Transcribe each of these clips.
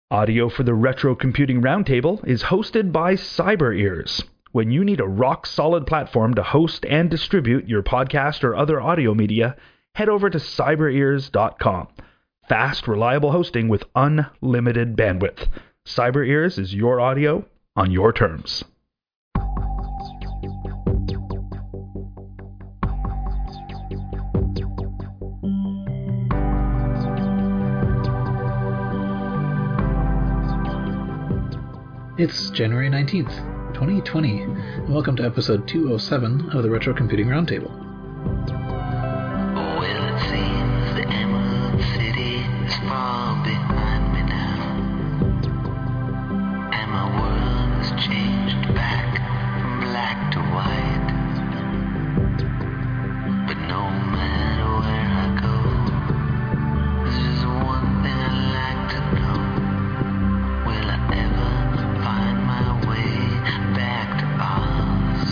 Audio for the Retro Computing Roundtable is hosted by CyberEars. When you need a rock-solid platform to host and distribute your podcast or other audio media, head over to cyberears.com. Fast, reliable hosting with unlimited bandwidth. CyberEars is your audio on your terms. It's January 19th, 2020, and welcome to episode 207 of the Retro Computing Roundtable. Well, it seems the Emerald City is far behind me now, and my world has changed back from black to white. But no matter where I go, there's just one thing I'd like to know. Will I ever find my way back to Oz?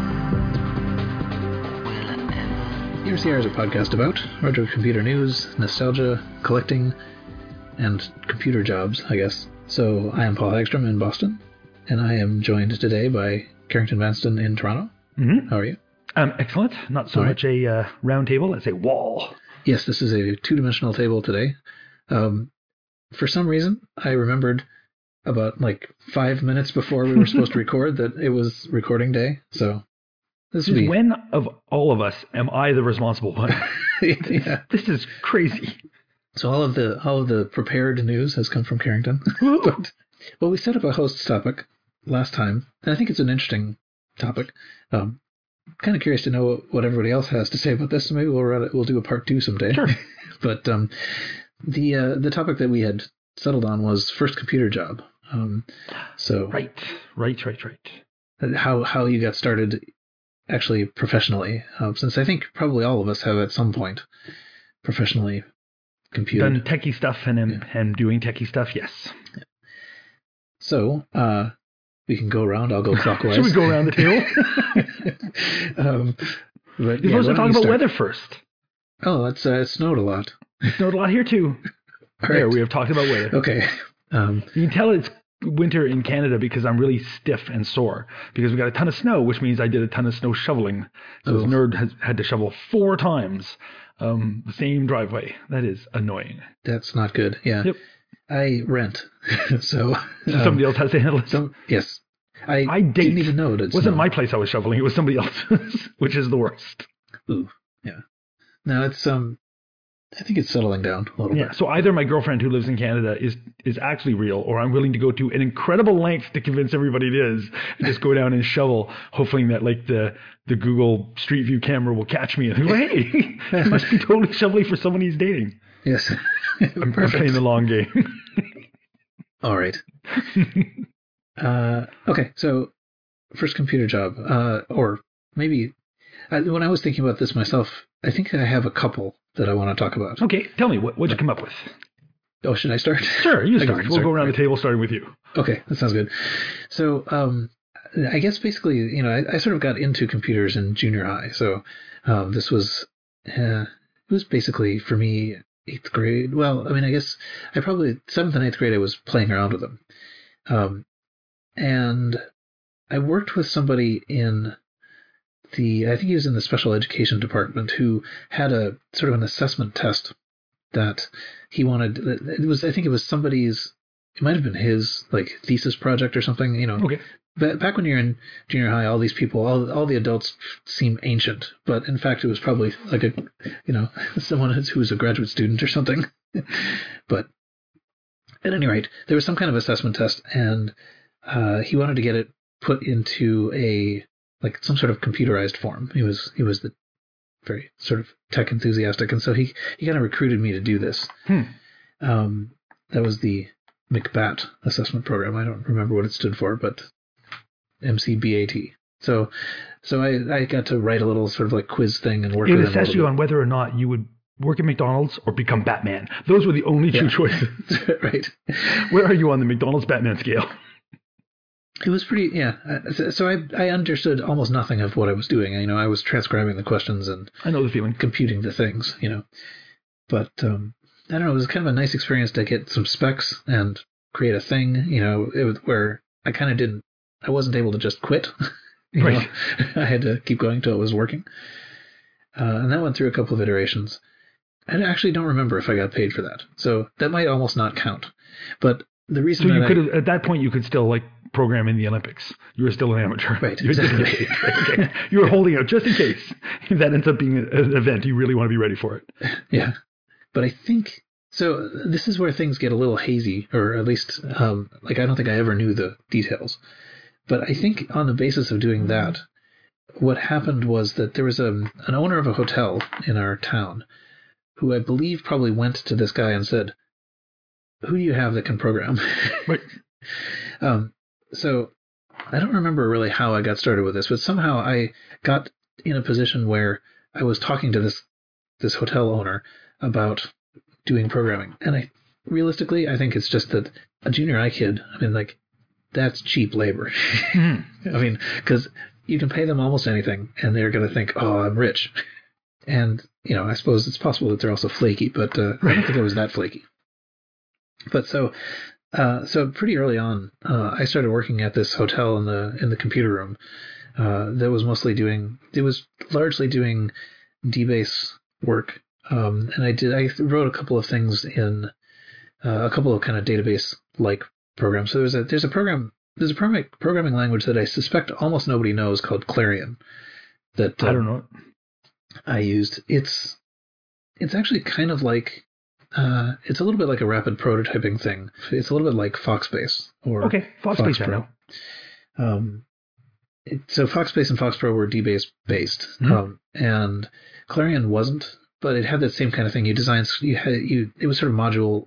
Will I ever... ERCR is a podcast about retro computer news, nostalgia, collecting, and computer jobs, I guess. So I am Paul Hagstrom in Boston, and I am joined today by Carrington Vanston in Toronto. Mm-hmm. How are you? Excellent. Not so much a round table as a wall. Yes, this is a two-dimensional table today. For some reason, I remembered about 5 minutes before we were supposed to record that it was recording day. So this would be... When of all of us am I the responsible one? Yeah. This is crazy. So all of the prepared news has come from Carrington. Well, we set up a host's topic last time, and I think it's an interesting topic. Kind of curious to know what everybody else has to say about this. So maybe we'll do a part 2 someday. Sure. But the topic that we had settled on was first computer job. So Right. how you got started actually professionally, since I think probably all of us have at some point professionally computed. Done techie stuff and am doing techie stuff, yes. Yeah. So we can go around. I'll go clockwise. Should we go around the table? But You're supposed to talk about weather first. Oh, it snowed a lot. It snowed a lot here too. All There, right. we have talked about weather. Okay. You can tell it's winter in Canada because I'm really stiff and sore because we got a ton of snow, which means I did a ton of snow shoveling. So this nerd has had to shovel 4 times the same driveway. That is annoying. That's not good. Yeah. Yep. I rent, so Somebody else has to handle it. Yes. I date. didn't even know It wasn't my place I was shoveling. It was somebody else's, which is the worst. Ooh, yeah. No, it's I think it's settling down a little Yeah. bit. So either my girlfriend who lives in Canada is actually real, or I'm willing to go to an incredible length to convince everybody it is, and just go down and shovel, hoping that the Google Street View camera will catch me and go, hey, he must be totally shoveling for someone he's dating. Yes. I'm playing the long game. All right. Okay, so first computer job, or maybe when I was thinking about this myself, I think I have a couple that I want to talk about. Okay, tell me, what'd you come up with? Oh, should I start? Sure, you I start. can We'll start. go around the table starting with you. Okay, that sounds good. So, I guess basically, I sort of got into computers in junior high. So, this was, it was basically for me 8th grade. Well, I mean, I guess I probably 7th and 8th grade I was playing around with them. And I worked with somebody in I think he was in the special education department, who had a sort of an assessment test that he wanted. I think it was somebody's, it might have been his thesis project or something, Okay. Back when you're in junior high, all these people, all the adults seem ancient, but in fact it was probably someone who was a graduate student or something. But at any rate, there was some kind of assessment test, and he wanted to get it put into some sort of computerized form. He was the very sort of tech enthusiastic, and so he kind of recruited me to do this. That was the McBAT assessment program. I don't remember what it stood for, but MCBAT. So I got to write a little sort of quiz thing and work It with him. assessed you on whether or not you would work at McDonald's or become Batman. Those were the only two choices. Right. Where are you on the McDonald's Batman scale? It was pretty, yeah. So I understood almost nothing of what I was doing. I was transcribing the questions and I know the feeling. computing the things, But I don't know. It was kind of a nice experience to get some specs and create a thing, it was where I wasn't able to just quit. Right. I had to keep going till it was working. And that went through a couple of iterations. I actually don't remember if I got paid for that. So that might almost not count. But the reason So that you could have, at that point, you could still like program in the Olympics. You were still an amateur. Right, You didn't exactly. get paid, right? Okay. You were holding out just in case if that ends up being an event. You really want to be ready for it. Yeah. But I think, so this is where things get a little hazy, or at least, I don't think I ever knew the details. But I think on the basis of doing that, what happened was that there was an owner of a hotel in our town who I believe probably went to this guy and said, "Who do you have that can program?" Right. So I don't remember really how I got started with this, but somehow I got in a position where I was talking to this hotel owner about doing programming. And realistically, I think it's just that a junior high kid, that's cheap labor. Mm-hmm. Because you can pay them almost anything, and they're going to think, "Oh, I'm rich." And, I suppose it's possible that they're also flaky, but I don't think I was that flaky. But so pretty early on, I started working at this hotel in the computer room. That was largely doing DBase work. And I wrote a couple of things in a couple of kind of database-like programs. So there's a programming language that I suspect almost nobody knows called Clarion. That I don't know. I used. It's actually kind of like it's a little bit like a rapid prototyping thing. It's a little bit like Foxbase or Foxbase I know. So Foxbase and FoxPro were DBase based, and Clarion wasn't, but it had that same kind of thing. It was sort of modular.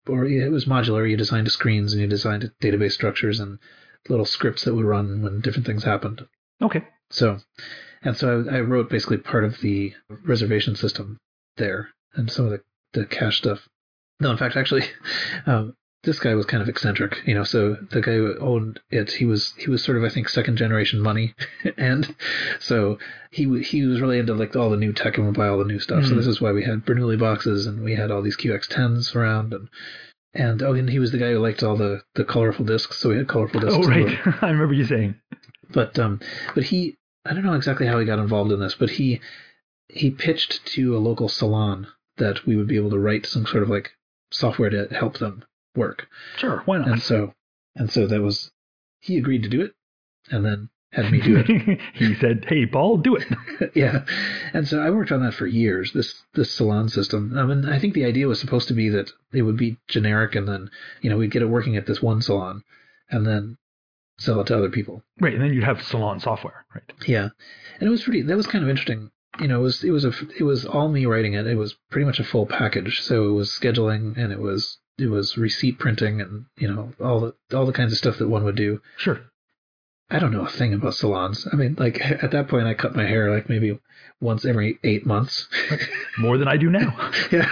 You designed screens and you designed database structures and little scripts that would run when different things happened. Okay. So I wrote basically part of the reservation system there and some of the cache stuff. No, in fact, actually, this guy was kind of eccentric, so the guy who owned it, he was sort of, I think, second generation money. And so he was really into like all the new tech and would buy all the new stuff. So this is why we had Bernoulli boxes and we had all these QX10s around and he was the guy who liked all the colorful discs. So we had colorful discs. Oh, right. I remember you saying. But he, I don't know exactly how he got involved in this, but he pitched to a local salon that we would be able to write some sort of like software to help them work. Sure, why not? And so that was, he agreed to do it and then had me do it. He said, "Hey, Paul, do it." Yeah. And so I worked on that for years, this salon system. I think the idea was supposed to be that it would be generic and then, we'd get it working at this one salon and then sell it to other people. Right, and then you'd have salon software, right? Yeah. And that was kind of interesting. It was all me writing it. It was pretty much a full package. So it was scheduling and it was receipt printing and, all the kinds of stuff that one would do. Sure. I don't know a thing about salons. At that point I cut my hair like maybe once every 8 months. More than I do now. Yeah.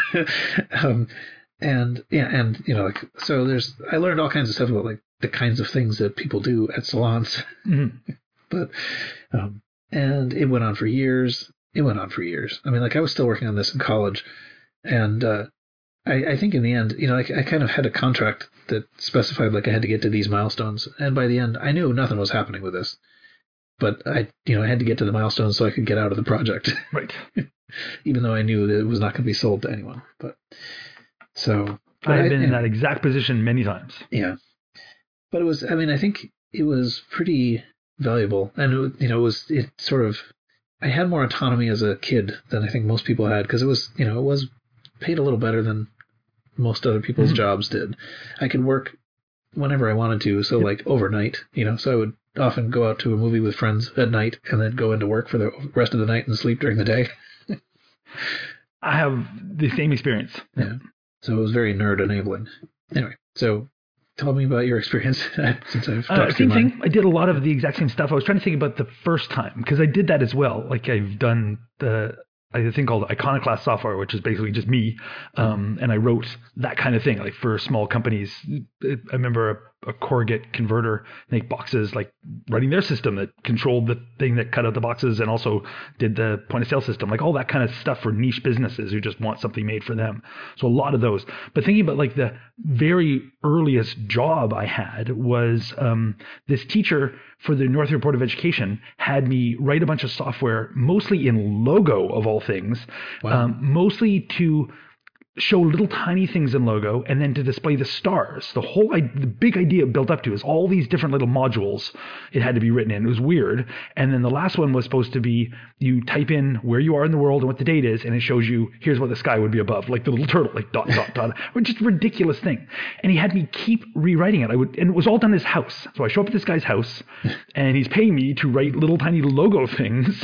So I learned all kinds of stuff about like the kinds of things that people do at salons. Mm-hmm. But, and it went on for years. I was still working on this in college, and I think in the end, I kind of had a contract that specified like I had to get to these milestones, and by the end, I knew nothing was happening with this, but I had to get to the milestones so I could get out of the project, Right? Even though I knew that it was not going to be sold to anyone. But I've been in that exact position many times. Yeah, but it was. I think it was pretty valuable, and it sort of. I had more autonomy as a kid than I think most people had because it was paid a little better than most other people's jobs did. I could work whenever I wanted to, so like overnight, so I would often go out to a movie with friends at night and then go into work for the rest of the night and sleep during the day. I have the same experience. Yeah. So it was very nerd enabling. Anyway, so tell me about your experience since I've talked same thing. I did a lot of the exact same stuff. I was trying to think about the first time because I did that as well. Like I've done a thing called Iconoclast software, which is basically just me. And I wrote that kind of thing, like for small companies. I remember a corrugate converter, make boxes, like running their system that controlled the thing that cut out the boxes and also did the point of sale system, like all that kind of stuff for niche businesses who just want something made for them. So a lot of those. But thinking about like the very earliest job I had was this teacher for the North Board of Education had me write a bunch of software, mostly in Logo of all things, mostly to show little tiny things in Logo and then to display the stars. The big idea built up to is all these different little modules it had to be written in. It was weird. And then the last one was supposed to be you type in where you are in the world and what the date is, and it shows you here's what the sky would be above, like the little turtle, like dot, dot, dot, or just a ridiculous thing. And he had me keep rewriting it. And it was all done in his house. So I show up at this guy's house and he's paying me to write little tiny Logo things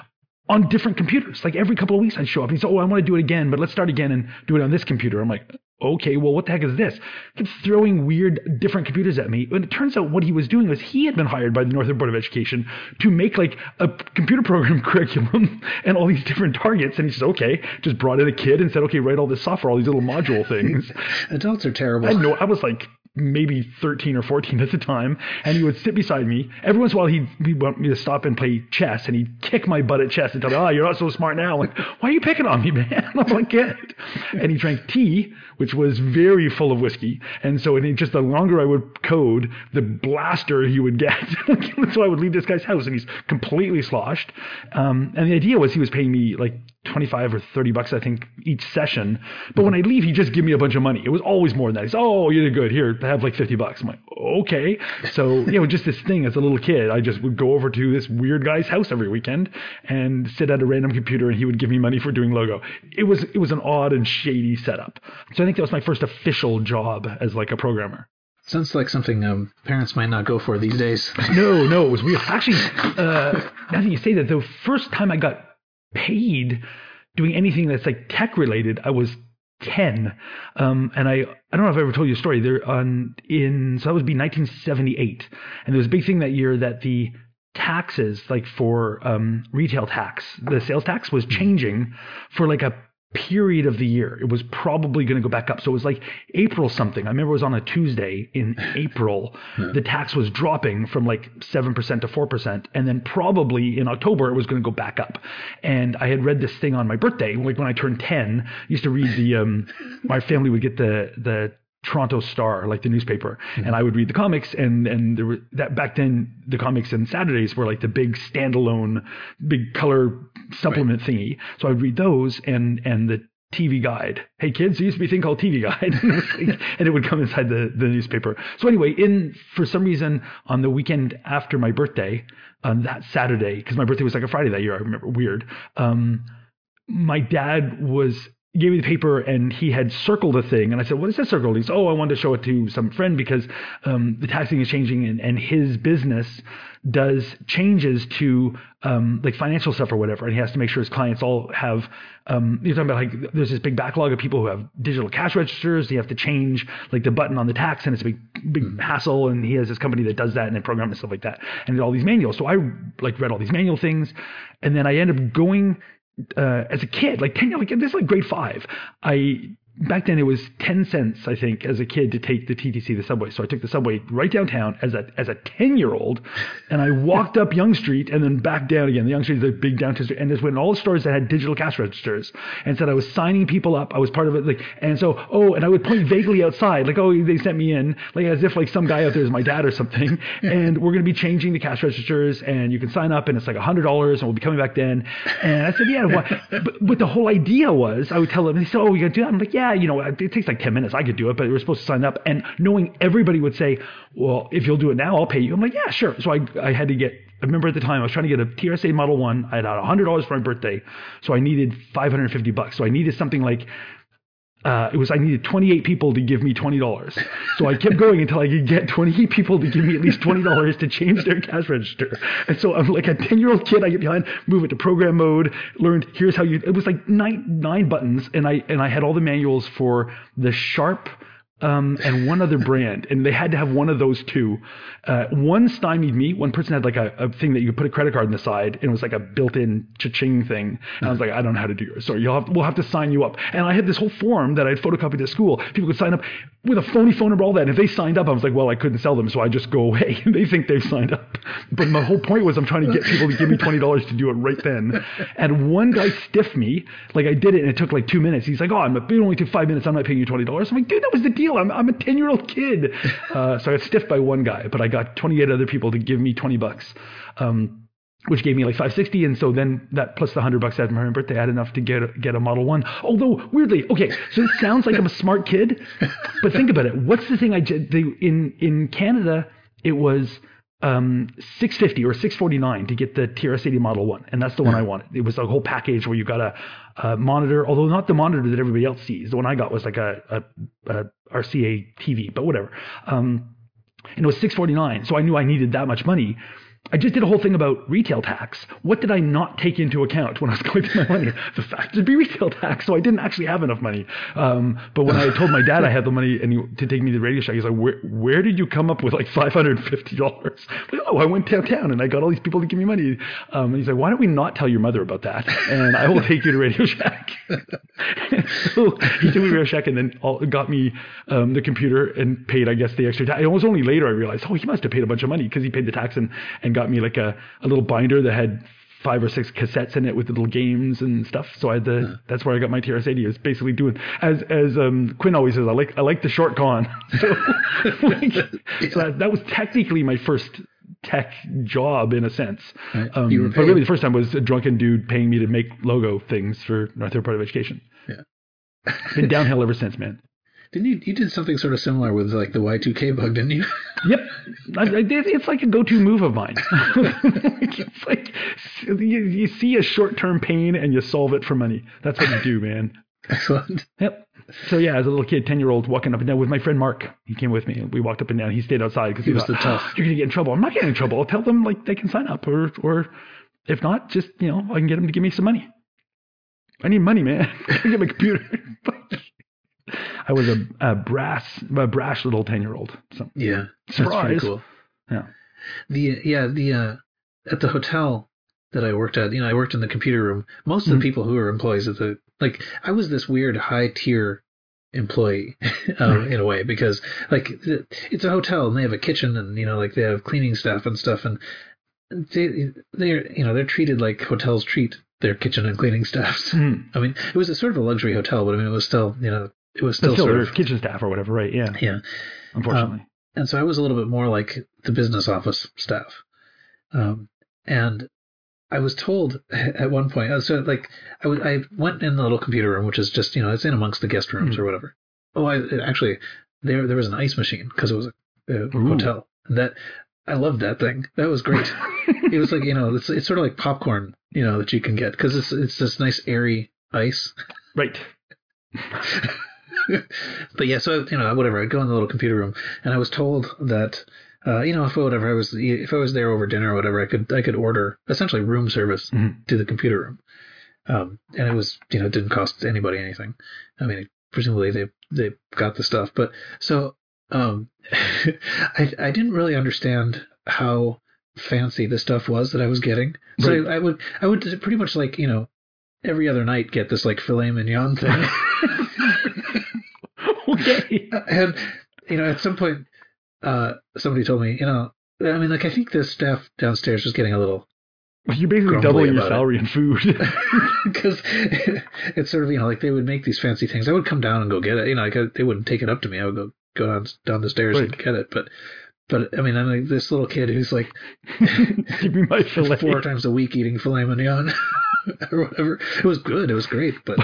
on different computers. Like every couple of weeks I'd show up and he'd say, I want to do it again, but let's start again and do it on this computer. I'm like, okay, well, what the heck is this? He kept throwing weird different computers at me. And it turns out what he was doing was he had been hired by the Northern Board of Education to make like a computer program curriculum and all these different targets. And he said, okay, just brought in a kid and said, okay, write all this software, all these little module things. Adults are terrible. I know. I was like maybe 13 or 14 at the time, and he would sit beside me. Every once in a while, he'd want me to stop and play chess, and he'd kick my butt at chess and tell me, you're not so smart now. I'm like, why are you picking on me, man? I'm like, kid. And he drank tea, which was very full of whiskey. And so just the longer I would code, the blaster he would get. So I would leave this guy's house, and he's completely sloshed. And the idea was he was paying me like $25 or $30, I think, each session. But when I leave, he'd just give me a bunch of money. It was always more than that. He's, you did good. Here, have like $50. I'm like, okay. So, just this thing as a little kid, I just would go over to this weird guy's house every weekend and sit at a random computer, and he would give me money for doing Logo. It was an odd and shady setup. So I think that was my first official job as like a programmer. Sounds like something parents might not go for these days. No, it was weird. Actually, now that you say that, the first time I got paid doing anything that's like tech related, I was 10. And I don't know if I ever told you a story. So that would be 1978. And there was a big thing that year that the taxes, like for retail tax, the sales tax was changing for like a period of the year. It was probably going to go back up. So it was like April something. I remember it was on a Tuesday in April. The tax was dropping from like 7% to 4%. And then probably in October, it was going to go back up. And I had read this thing on my birthday. Like when I turned 10, I used to read my family would get the Toronto Star, like the newspaper, and I would read the comics, and there were that back then the comics and Saturdays were like the big standalone, big color supplement thingy. So I would read those and the TV Guide. Hey kids, there used to be a thing called TV Guide, and it would come inside the newspaper. So anyway, for some reason on the weekend after my birthday, on that Saturday, because my birthday was like a Friday that year, I remember, weird. My dad gave me the paper and he had circled a thing. And I said, what is that circled? He said, I wanted to show it to some friend because the taxing is changing and his business does changes to like financial stuff or whatever. And he has to make sure his clients all have, you're talking about like there's this big backlog of people who have digital cash registers. You have to change like the button on the tax and it's a big hassle. And he has this company that does that and then program and stuff like that. And did all these manuals. So I like read all these manual things. And then I ended up going as a kid, like 10, like this is like grade 5. Back then it was 10 cents, I think, as a kid to take the TTC, the subway. So I took the subway right downtown as a 10-year-old, and I walked up Yonge Street and then back down again. The Yonge Street is a big downtown street, and there's when all the stores that had digital cash registers, and said I was signing people up. I was part of it, like, and so and I would point vaguely outside, like, they sent me in, like as if like some guy out there is my dad or something, and we're going to be changing the cash registers, and you can sign up, and it's like $100, and we'll be coming back then. And I said, yeah, but the whole idea was I would tell them, and they said, we got to do that. I'm like, yeah. It takes like 10 minutes. I could do it, but we were supposed to sign up. And knowing everybody would say, well, if you'll do it now, I'll pay you. I'm like, yeah, sure. So I had to I remember at the time I was trying to get a TRSA Model 1. I had $100 for my birthday. So I needed $550. So I needed something like, I needed 28 people to give me $20. So I kept going until I could get 28 people to give me at least $20 to change their cash register. And so I'm like a 10-year-old kid. I get behind, move it to program mode, learned here's how it was like nine buttons. And I had all the manuals for the Sharp and one other brand, and they had to have one of those two. One stymied me. One person had like a thing that you could put a credit card on the side, and it was like a built-in cha-ching thing. And I was like, I don't know how to do it. So we'll have to sign you up. And I had this whole form that I had photocopied at school. People could sign up with a phony phone number, all that. And if they signed up, I was like, well, I couldn't sell them, so I just go away. And they think they've signed up. But my whole point was I'm trying to get people to give me $20 to do it right then. And one guy stiffed me. Like I did it, and it took like 2 minutes. He's like, it only took 5 minutes. I'm not paying you $20. I'm like, dude, that was the deal. I'm a 10-year-old kid. So I got stiffed by one guy, but I got 28 other people to give me $20, which gave me like $560. And so then that plus the $100 after my birthday, I had enough to get a Model 1. Although weirdly, okay, so it sounds like I'm a smart kid, but think about it. What's the thing I did? In Canada, it was $650 or $649 to get the TRS-80 Model 1, and that's the one I wanted. It was a whole package where you got a monitor, although not the monitor that everybody else sees. The one I got was like a RCA TV, but whatever. And it was $649, so I knew I needed that much money. I just did a whole thing about retail tax. What did I not take into account when I was collecting my money? The fact it'd be retail tax, so I didn't actually have enough money. But when I told my dad I had the money to take me to the Radio Shack, he's like, where did you come up with like $550? Like, I went downtown and I got all these people to give me money. And he's like, why don't we not tell your mother about that? And I will take you to Radio Shack. So he took me to Radio Shack and then got me the computer and paid, I guess, the extra tax. It was only later I realized, he must have paid a bunch of money because he paid the tax and got me like a little binder that had 5 or 6 cassettes in it with the little games and stuff. So I had that's where I got my TRS-80. It was basically doing, as Quinn always says, I like the short con. So, that was technically my first tech job in a sense. Right. But really the first time was a drunken dude paying me to make logo things for North Dakota Board of Education. Yeah. It's been downhill ever since, man. Didn't you did something sort of similar with like the Y2K bug, didn't you? Yep. I did. It's like a go-to move of mine. It's like you see a short-term pain and you solve it for money. That's what you do, man. Excellent. Yep. So yeah, as a little kid, 10-year-old, walking up and down with my friend Mark. He came with me. We walked up and down. He stayed outside because he was the tough. You're gonna get in trouble. I'm not getting in trouble. I'll tell them like they can sign up, or if not, just I can get them to give me some money. I need money, man. I can get my computer. I was a brash little 10-year-old. So, yeah, surprise. That's pretty cool. Yeah. At the hotel that I worked at, I worked in the computer room. Most of the people who were employees at I was this weird high tier employee in a way, because it's a hotel and they have a kitchen and they have cleaning staff and stuff, and they're treated like hotels treat their kitchen and cleaning staffs. I mean, it was a sort of a luxury hotel, but I mean, it was still it was still sort of kitchen staff or whatever, right? Yeah. Yeah. Unfortunately. And so I was a little bit more like the business office staff. And I was told at one point, I went in the little computer room, which is just, it's in amongst the guest rooms or whatever. Oh, actually, there was an ice machine because it was a hotel. And I loved that thing. That was great. It was like, it's sort of like popcorn, that you can get, because it's this nice airy ice. Right. But yeah, so whatever. I'd go in the little computer room, and I was told that if I was there over dinner or whatever, I could order essentially room service to the computer room, and it was it didn't cost anybody anything. I mean, presumably they got the stuff, but so I didn't really understand how fancy the stuff was that I was getting. So right. I would pretty much every other night get this filet mignon thing. Okay. And at some point somebody told me, I think the staff downstairs was getting a little you basically double your salary in food. Because it's sort of they would make these fancy things. I would come down and go get it. They wouldn't take it up to me. I would go down the stairs and get it. But I mean, I'm like this little kid who's give me my filet 4 times a week eating filet mignon or whatever. It was good. It was great. But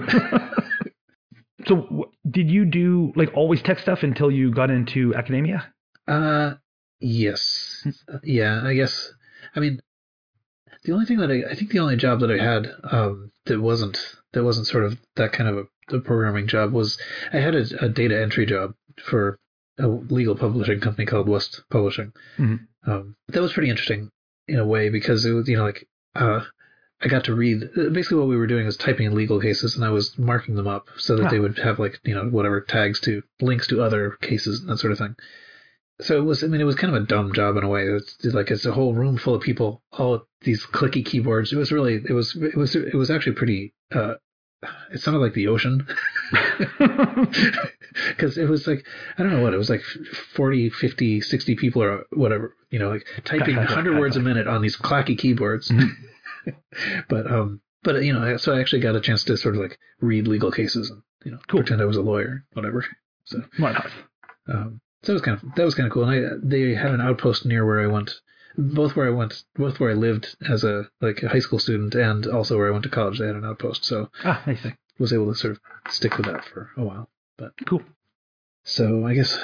so, did you do always tech stuff until you got into academia? Yes. Yeah, I guess. I mean, the only thing that I think the only job that I had that wasn't sort of that kind of a programming job was I had a data entry job for a legal publishing company called West Publishing. That was pretty interesting in a way, because it was I got to read. Basically, what we were doing is typing in legal cases, and I was marking them up so that they would have whatever tags to links to other cases and that sort of thing. So it was. I mean, it was kind of a dumb job in a way. It's a whole room full of people, all these clicky keyboards. It was really. It was actually pretty. It sounded like the ocean. Because it was like, I don't know what, it was like 40, 50, 60 people or whatever, typing 100 words a minute on these clacky keyboards. But so I actually got a chance to sort of like read legal cases and, pretend I was a lawyer, whatever. So, why not? So that was kind of cool. And they had an outpost near where I went, both where I lived as a high school student and also where I went to college. They had an outpost. So nice. I was able to sort of stick with that for a while. But cool. So I guess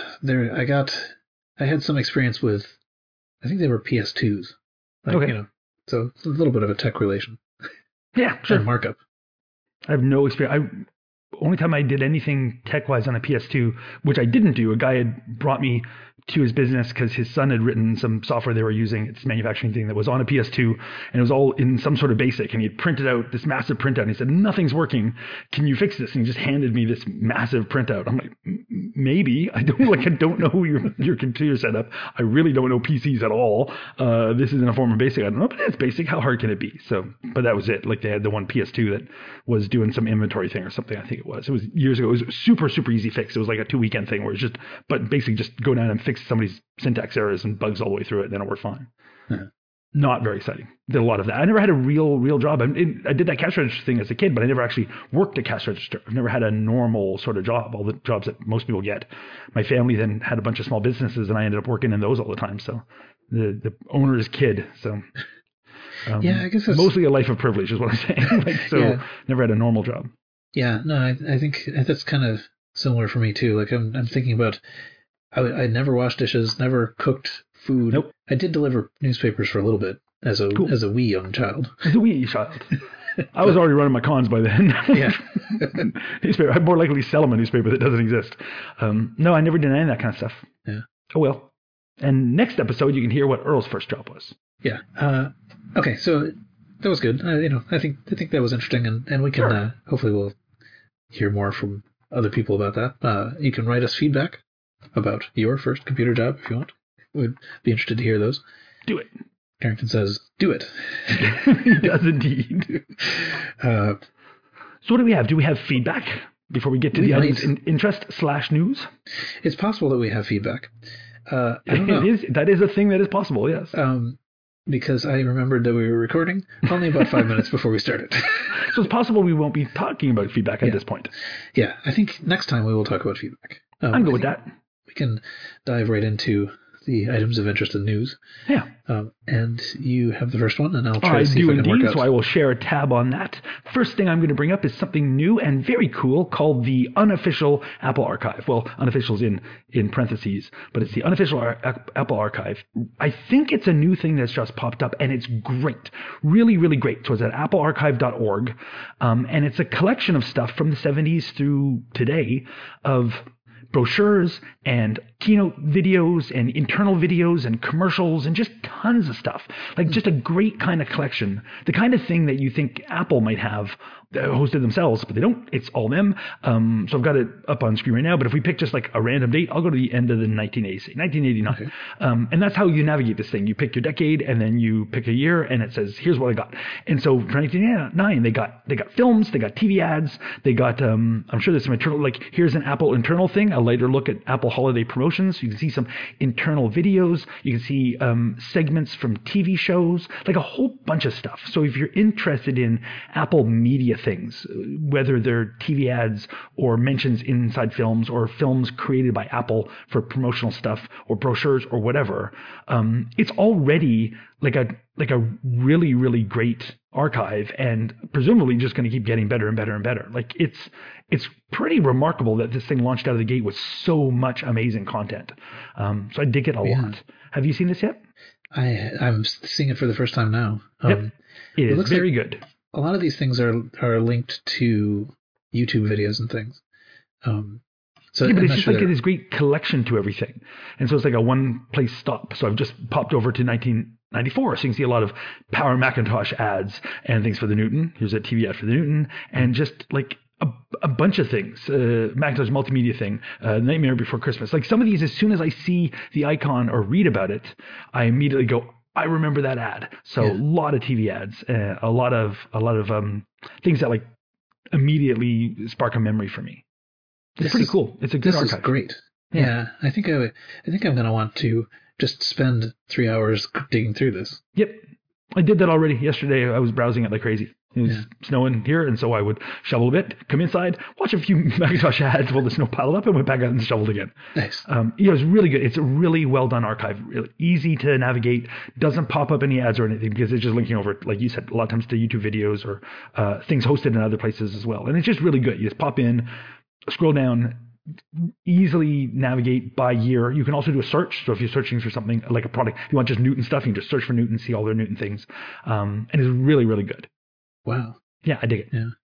I had some experience with, I think they were PS2s. Okay. So it's a little bit of a tech relation. Yeah, sure. And markup. I have no experience. Only time I did anything tech-wise on a PS2, which I didn't do, a guy had brought me to his business because his son had written some software they were using. It's a manufacturing thing that was on a PS2, and it was all in some sort of BASIC. And he had printed out this massive printout, and he said, "Nothing's working. Can you fix this?" And he just handed me this massive printout. I'm like, maybe. I don't know your computer setup. I really don't know PCs at all. This is in a form of BASIC. I don't know, but it's BASIC. How hard can it be? So, but that was it. Like they had the one PS2 that was doing some inventory thing or something. I think it was. It was years ago. It was a super, super easy fix. It was like a 2-weekend thing where it's basically just go down and fix somebody's syntax errors and bugs all the way through it, and then it worked fine. Not very exciting. Did a lot of that. I never had a real job. I did that cash register thing as a kid, but I never actually worked a cash register. I've never had a normal sort of job, all the jobs that most people get. My family then had a bunch of small businesses, and I ended up working in those all the time. So the owner's kid. So yeah, I guess that's mostly a life of privilege is what I'm saying. Never had a normal job. Yeah, no, I think that's kind of similar for me too. Like I'm thinking about, I never washed dishes, never cooked food. Nope. I did deliver newspapers for a little bit as a wee young child. As a wee child. I was already running my cons by then. Yeah. Newspaper. I'm more likely to sell them a newspaper that doesn't exist. No, I never did any of that kind of stuff. Yeah. Oh well. And next episode, you can hear what Earl's first job was. Yeah. Okay, so that was good. I think that was interesting, and we can hopefully we'll hear more from other people about that. You can write us feedback about your first computer job if you want. We'd be interested to hear those. Do it. Carrington says, "Do it." He does indeed. So what do we have? Do we have feedback before we get to the items in interest/news? It's possible that we have feedback. I don't know. That is a thing that is possible, yes. Because I remembered that we were recording only about 5 minutes before we started. So it's possible we won't be talking about feedback at this point. Yeah, I think next time we will talk about feedback. I'm good with that. We can dive right into the items of interest and news. Yeah. And you have the first one, and I'll try to see if I can work out. So I will share a tab on that. First thing I'm going to bring up is something new and very cool called the Unofficial Apple Archive. Well, unofficial's in parentheses, but it's the Unofficial Apple Archive. I think it's a new thing that's just popped up, and it's great. Really, really great. So it's at applearchive.org, and it's a collection of stuff from the 70s through today of brochures and keynote videos and internal videos and commercials and just tons of stuff. Like just a great kind of collection. The kind of thing that you think Apple might have hosted themselves, but they don't. It's all them. So I've got it up on screen right now, but if we pick just like a random date, I'll go to the end of the 1989. Okay. And that's how you navigate this thing. You pick your decade and then you pick a year and it says, here's what I got. And so for 1989, they got films, they got TV ads, they got, I'm sure there's some internal, like here's an Apple internal thing, a later look at Apple holiday promotions. You can see some internal videos. You can see segments from TV shows, like a whole bunch of stuff. So if you're interested in Apple media things, whether they're TV ads or mentions inside films or films created by Apple for promotional stuff or brochures or whatever, it's already like a really, really great archive and presumably just going to keep getting better and better and better. Like it's pretty remarkable that this thing launched out of the gate with so much amazing content. So I dig it a lot. Have you seen this yet? I'm seeing it for the first time now. Yep. It is very good. A lot of these things are linked to YouTube videos and things. So but it's just like this great collection to everything. And so it's like a one place stop. So I've just popped over to 94. So you can see a lot of Power Macintosh ads and things for the Newton. Here's a TV ad for the Newton, and just like a bunch of things. Macintosh multimedia thing, Nightmare Before Christmas. Like some of these, as soon as I see the icon or read about it, I immediately go, I remember that ad. So a lot of TV ads, a lot of things that like immediately spark a memory for me. It's pretty cool. It's a good archive. This is great. Yeah, I think I'm going to want to just spend 3 hours digging through this. Yep. I did that already yesterday. I was browsing it like crazy. It was snowing here, and so I would shovel a bit, come inside, watch a few Macintosh ads while the snow piled up, and went back out and shoveled again. Nice. It was really good. It's a really well done archive. Really easy to navigate. Doesn't pop up any ads or anything because it's just linking over, like you said, a lot of times to YouTube videos or things hosted in other places as well. And it's just really good. You just pop in, scroll down, easily navigate by year. You can also do a search. So if you're searching for something like a product, if you want just Newton stuff, you can just search for Newton, see all their Newton things. And it's really, really good. Wow. Yeah, I dig it. Yeah.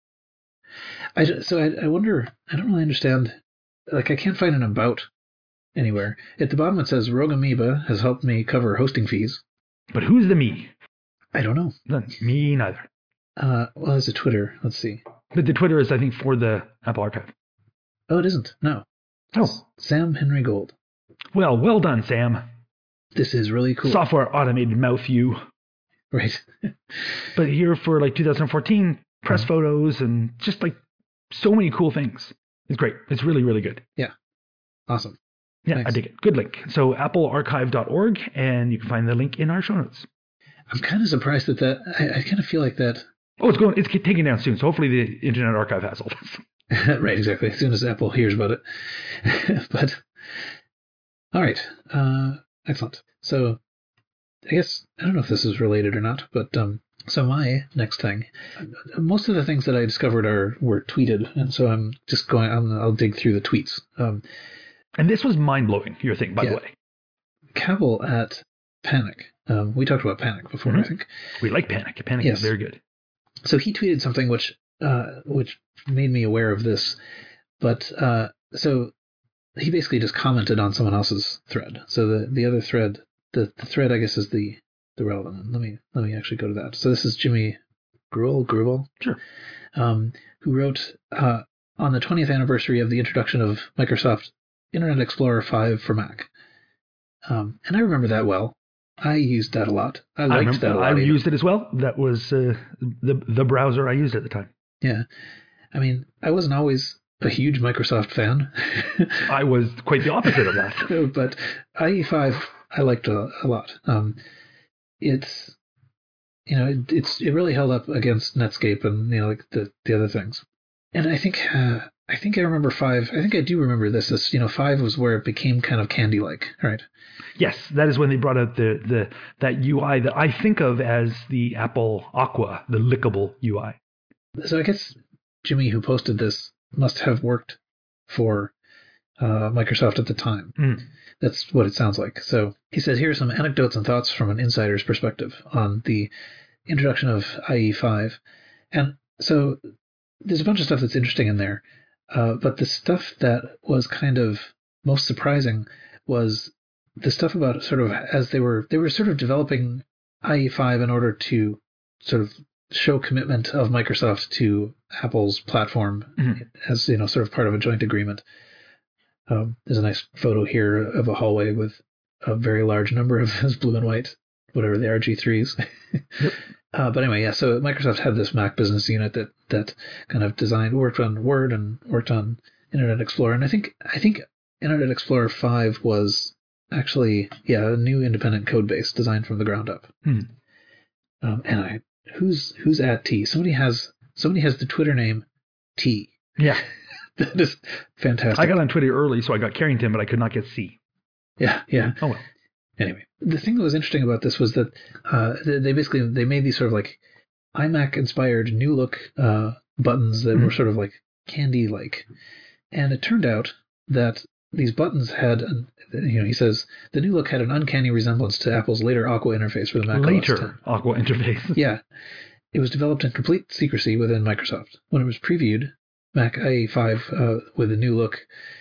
I wonder, I don't really understand, like I can't find an about anywhere. At the bottom it says Rogue Amoeba has helped me cover hosting fees. But who's the me? I don't know. Me neither. Well, there's a Twitter. Let's see. But the Twitter is, I think, for the Apple Archive. Oh, it isn't. No. Oh. Sam Henry Gold. Well done, Sam. This is really cool. Software automated mouth view. Right. But here for like 2014, press photos and just like so many cool things. It's great. It's really, really good. Yeah. Awesome. Yeah, Thanks. I dig it. Good link. So applearchive.org, and you can find the link in our show notes. I'm kind of surprised that I kind of feel like that. Oh, it's taken down soon. So hopefully the Internet Archive has all this. Right, exactly. As soon as Apple hears about it. But, all right. Excellent. So, I guess, I don't know if this is related or not, but so my next thing, most of the things that I discovered were tweeted, and so I'm just I'll dig through the tweets. And this was mind-blowing, your thing, by the way. Cabell at Panic. We talked about Panic before, I think. We like Panic. Panic is very good. So he tweeted something which made me aware of this, but so he basically just commented on someone else's thread. So the other thread, the thread I guess is the relevant one. Let me actually go to that. So this is Jimmy Grewal, sure, who wrote on the 20th anniversary of the introduction of Microsoft Internet Explorer 5 for Mac, and I remember that well. I used that a lot. I liked that a lot. I used it as well. That was the browser I used at the time. Yeah. I mean, I wasn't always a huge Microsoft fan. I was quite the opposite of that. But IE5 I liked a lot. It really held up against Netscape and like the other things. And I think I remember 5. I think I do remember this as 5 was where it became kind of candy-like, right? Yes, that is when they brought out that UI that I think of as the Apple Aqua, the lickable UI. So I guess Jimmy, who posted this, must have worked for Microsoft at the time. That's what it sounds like. So he says, here are some anecdotes and thoughts from an insider's perspective on the introduction of IE5. And so there's a bunch of stuff that's interesting in there. But the stuff that was kind of most surprising was the stuff about sort of as they were sort of developing IE5 in order to sort of show commitment of Microsoft to Apple's platform as sort of part of a joint agreement. There's a nice photo here of a hallway with a very large number of those blue and white, whatever they are, G3s. Yep. But anyway, yeah. So Microsoft had this Mac business unit that kind of worked on Word and worked on Internet Explorer, and I think Internet Explorer 5 was actually a new independent code base designed from the ground up. And who's at T? Somebody has the Twitter name T. Yeah. That is fantastic. I got on Twitter early, so I got Carrington, but I could not get C. Yeah. Oh well. Anyway, the thing that was interesting about this was that they made these sort of like iMac inspired new look buttons that were sort of like candy like, and it turned out that these buttons had, he says the new look had an uncanny resemblance to Apple's later Aqua interface for the Mac OS X. Later Aqua interface. Yeah, it was developed in complete secrecy within Microsoft. When it was previewed, Mac IE5 with a new look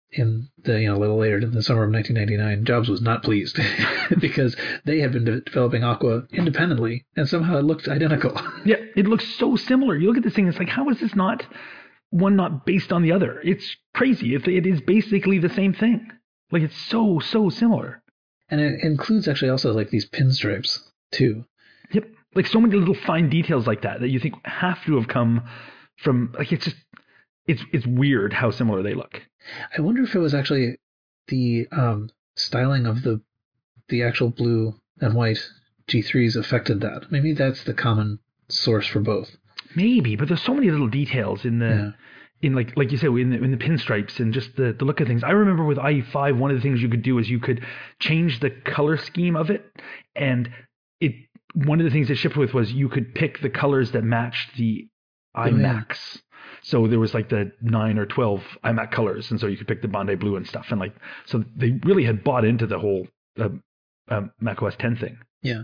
in the a little later in the summer of 1999, Jobs was not pleased because they had been developing Aqua independently, and somehow it looked identical. Yeah, it looks so similar. You look at this thing, it's like, how is this not based on the other? It's crazy. It is basically the same thing. Like, it's so similar. And it includes actually also like these pinstripes too. Yep, like so many little fine details like that you think have to have come from, like, it's just, it's weird how similar they look. I wonder if it was actually the styling of the actual blue and white G3s affected that. Maybe that's the common source for both. Maybe, but there's so many little details in the in like you said in the pinstripes and just the look of things. I remember with IE5, one of the things you could do is you could change the color scheme of it, and one of the things it shipped with was you could pick the colors that matched the IMAX. So there was like the 9 or 12 iMac colors, and so you could pick the Bondi blue and stuff, and like so they really had bought into the whole Mac OS X thing. Yeah.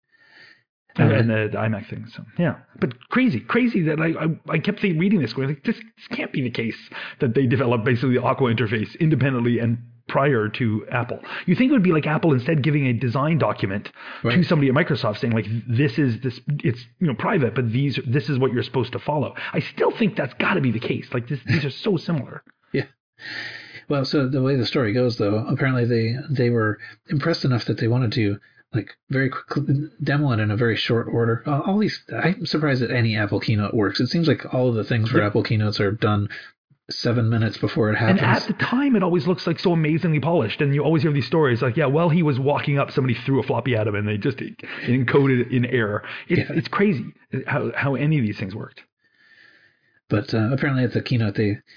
And the iMac thing. So yeah, but crazy that I kept reading this going like this can't be the case that they developed basically the Aqua interface independently and prior to Apple. You think it would be like Apple instead giving a design document to somebody at Microsoft saying like this it's private, but this is what you're supposed to follow. I still think that's got to be the case. Like these are so similar. Yeah. Well, so the way the story goes though, apparently they were impressed enough that they wanted to like very quickly demo it in a very short order. All these, I'm surprised that any Apple keynote works. It seems like all of the things for Apple keynotes are done 7 minutes before it happens. And at the time, it always looks like so amazingly polished. And you always hear these stories like, yeah, well, he was walking up, somebody threw a floppy at him, and they just encoded it in air. It's crazy how any of these things worked. But apparently at the keynote,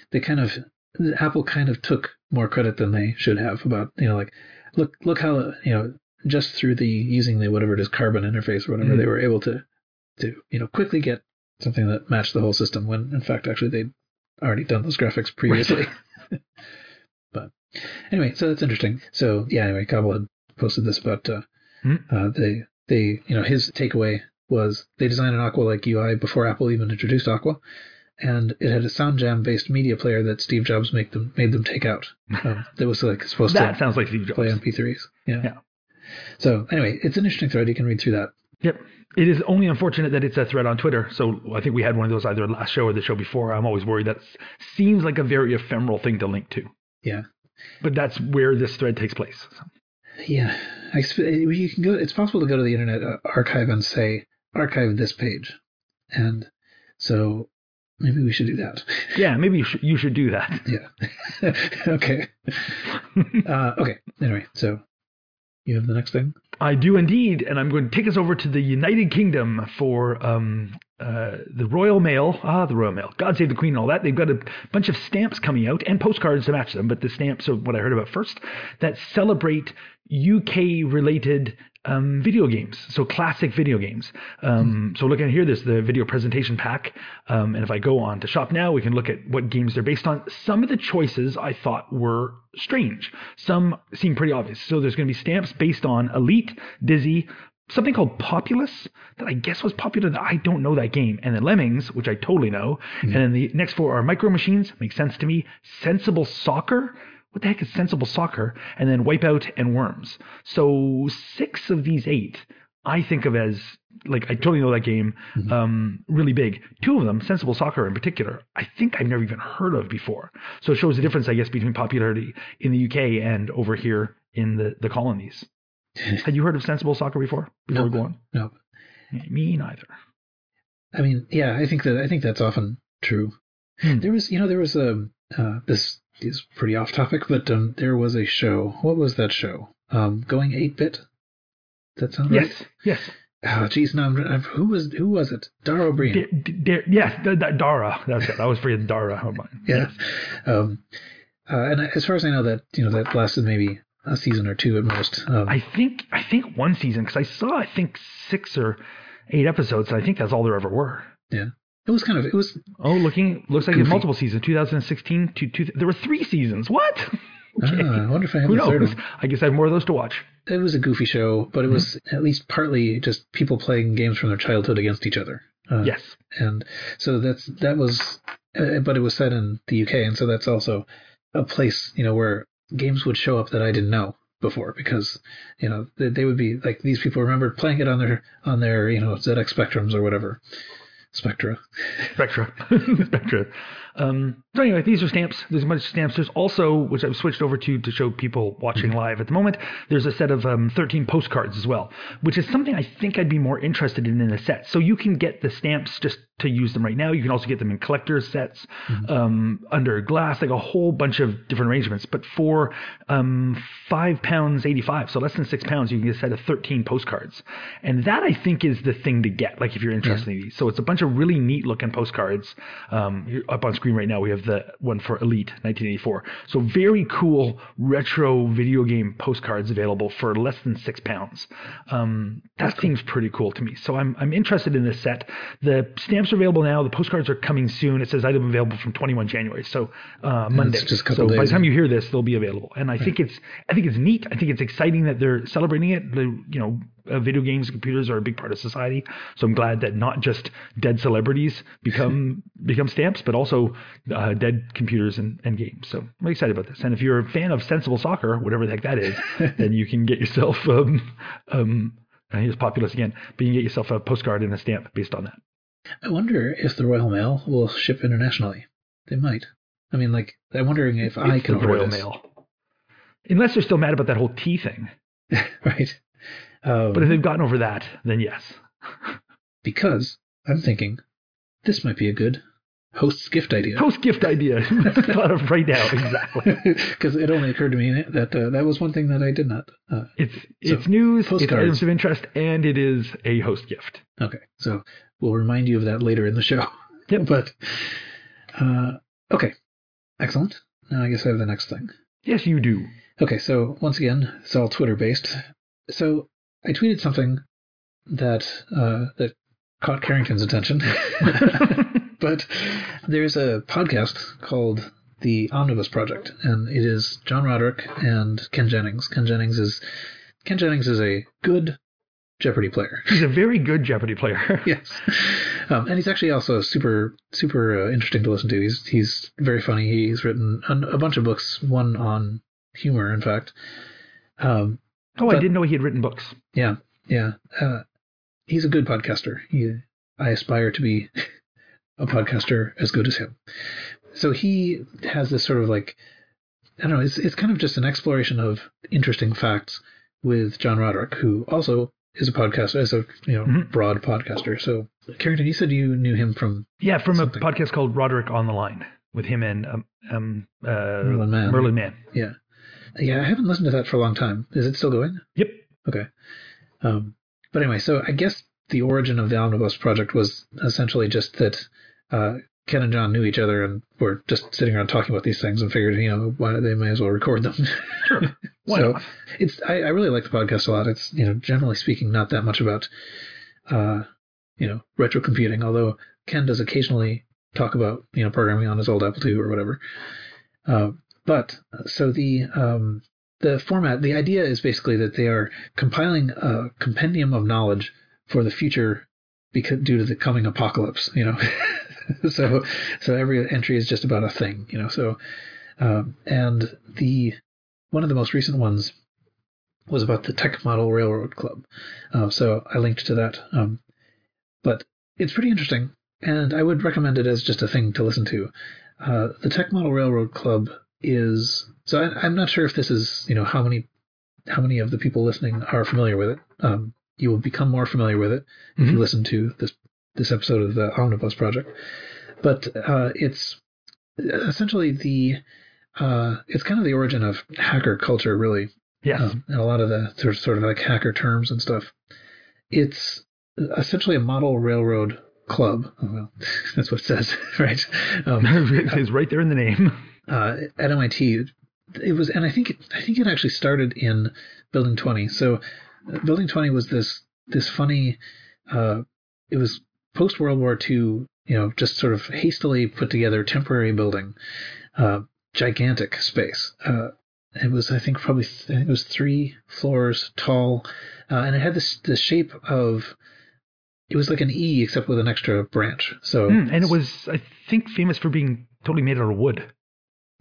Apple kind of took more credit than they should have about, like, look how, just through using the whatever it is, Carbon interface or whatever, they were able to quickly get something that matched the whole system when in fact actually they'd already done those graphics previously. But anyway, so that's interesting. So yeah, anyway, Cobble had posted this about his takeaway was they designed an Aqua-like UI before Apple even introduced Aqua, and it had a SoundJam based media player that Steve Jobs made them take out. That was like supposed that sounds like Steve Jobs. Play MP3s. Yeah. So anyway, it's an interesting thread. You can read through that. Yep. It is only unfortunate that it's a thread on Twitter. So I think we had one of those either last show or the show before. I'm always worried that seems like a very ephemeral thing to link to. Yeah. But that's where this thread takes place. So. Yeah. You can go. It's possible to go to the Internet Archive and say, archive this page. And so maybe we should do that. Yeah, maybe you should do that. Yeah. Okay. Okay. Anyway, so you have the next thing? I do indeed, and I'm going to take us over to the United Kingdom for the Royal Mail. The Royal Mail. God Save the Queen and all that. They've got a bunch of stamps coming out and postcards to match them, but the stamps are what I heard about first that celebrate UK-related video games, so classic video games. So looking here, there's the video presentation pack, and if I go on to shop now, we can look at what games they're based on. Some of the choices I thought were strange. Some seem pretty obvious. So there's going to be stamps based on Elite, Dizzy, something called Populous that I guess was popular. I don't know that game. And then Lemmings, which I totally know. And then the next four are Micro Machines, makes sense to me. Sensible Soccer. What the heck is Sensible Soccer? And then Wipeout and Worms. So 6 of these 8 I think of as, like, I totally know that game, really big. 2 of them, Sensible Soccer in particular, I think I've never even heard of before. So it shows the difference, I guess, between popularity in the UK and over here in the colonies. Had you heard of Sensible Soccer before we go on? No. Me neither. I mean, yeah, I think that's often true. There was this is pretty off topic, but there was a show. What was that show? Going 8-bit. That sound right? Yes. Oh, geez, no. Who was it? Dara O'Brien. Yes, Dara. That's it. I was forgetting Dara. Yeah. And as far as I know, that that lasted maybe a season or 2 at most. I think 1 season, because I saw 6 or 8 episodes. And I think that's all there ever were. Yeah. It was. Looks like multiple seasons. 2016 to there were 3 seasons. What? Okay. I wonder if I have the third one. I guess I have more of those to watch. It was a goofy show, but it was at least partly just people playing games from their childhood against each other. Yes. And so that was, but it was set in the UK, and so that's also a place, where games would show up that I didn't know before, because they would be like, these people remembered playing it on their ZX Spectrums or whatever. Spectra. Spectra. So anyway, these are stamps. There's a bunch of stamps. There's also, which I've switched over to show people watching live at the moment, there's a set of 13 postcards as well, which is something I think I'd be more interested in a set. So you can get the stamps just to use them right now. You can also get them in collector's sets, under glass, like a whole bunch of different arrangements. But for £5.85, so less than £6, you can get a set of 13 postcards. And that, I think, is the thing to get, like if you're interested in these. So it's a bunch of really neat looking postcards. Up on screen right now, we have the one for Elite 1984. So very cool retro video game postcards available for less than £6. That seems pretty cool to me. So I'm interested in this set. The stamps are available now. The postcards are coming soon. It says item available from 21 January. So Monday. Just a couple days. By the time you hear this, they'll be available. And I think it's neat. I think it's exciting that they're celebrating it. Video games and computers are a big part of society. So I'm glad that not just dead celebrities become stamps, but also dead computers and games. So I'm excited about this. And if you're a fan of Sensible Soccer, whatever the heck that is, then you can get yourself here's Populous again, but you can get yourself a postcard and a stamp based on that. I wonder if the Royal Mail will ship internationally. They might. I mean, like, I'm wondering if I can order Royal this. Mail. Unless they're still mad about that whole tea thing. Right. But if they've gotten over that, then yes. Because I'm thinking this might be a good host's gift idea. Host gift idea. Thought of right now, exactly. Because it only occurred to me that that was one thing that I did not. It's news, postcards. it's items of interest, and it is a host gift. Okay, so we'll remind you of that later in the show. Yep. But, okay, excellent. Now I guess I have the next thing. Yes, you do. Okay, so once again, it's all Twitter-based. So I tweeted something that caught Carrington's attention. But there's a podcast called The Omnibus Project, and it is John Roderick and Ken Jennings. Ken Jennings is a good Jeopardy player. He's a very good Jeopardy player. Yes. And he's actually also super interesting to listen to. He's very funny. He's written a bunch of books, one on humor, in fact. I didn't know he had written books. Yeah. He's a good podcaster. I aspire to be a podcaster as good as him. So he has this sort of like, I don't know, it's kind of just an exploration of interesting facts with John Roderick, who also is a podcaster, is a broad podcaster. So Carrington, you said you knew him from from something. a podcast called Roderick on the Line with him and Merlin Mann. Yeah, I haven't listened to that for a long time. Is it still going? Yep. Okay. But anyway, so I guess the origin of the Omnibus Project was essentially just that Ken and John knew each other and were just sitting around talking about these things and figured, why they may as well record them. Sure. Why So not? I really like the podcast a lot. It's, generally speaking, not that much about, retro computing, although Ken does occasionally talk about, programming on his old Apple II or whatever. But so the format, the idea is basically that they are compiling a compendium of knowledge for the future due to the coming apocalypse, so every entry is just about a thing, so, and one of the most recent ones was about the Tech Model Railroad Club. So I linked to that. But it's pretty interesting, and I would recommend it as just a thing to listen to. The Tech Model Railroad Club is, so I'm not sure if this is, how many of the people listening are familiar with it. You will become more familiar with it if you listen to this episode of the Omnibus Project. But it's essentially it's kind of the origin of hacker culture, really. Yes. And a lot of the sort of like hacker terms and stuff. It's essentially a model railroad club. Oh, well, that's what it says, right? It's right there in the name. At MIT, it was, and I think it actually started in Building 20. So Building 20 was this funny. It was post World War II. Just sort of hastily put together temporary building, gigantic space. It was, I think it was 3 floors tall, and it had the shape of, it was like an E except with an extra branch. So, and it was, I think, famous for being totally made out of wood.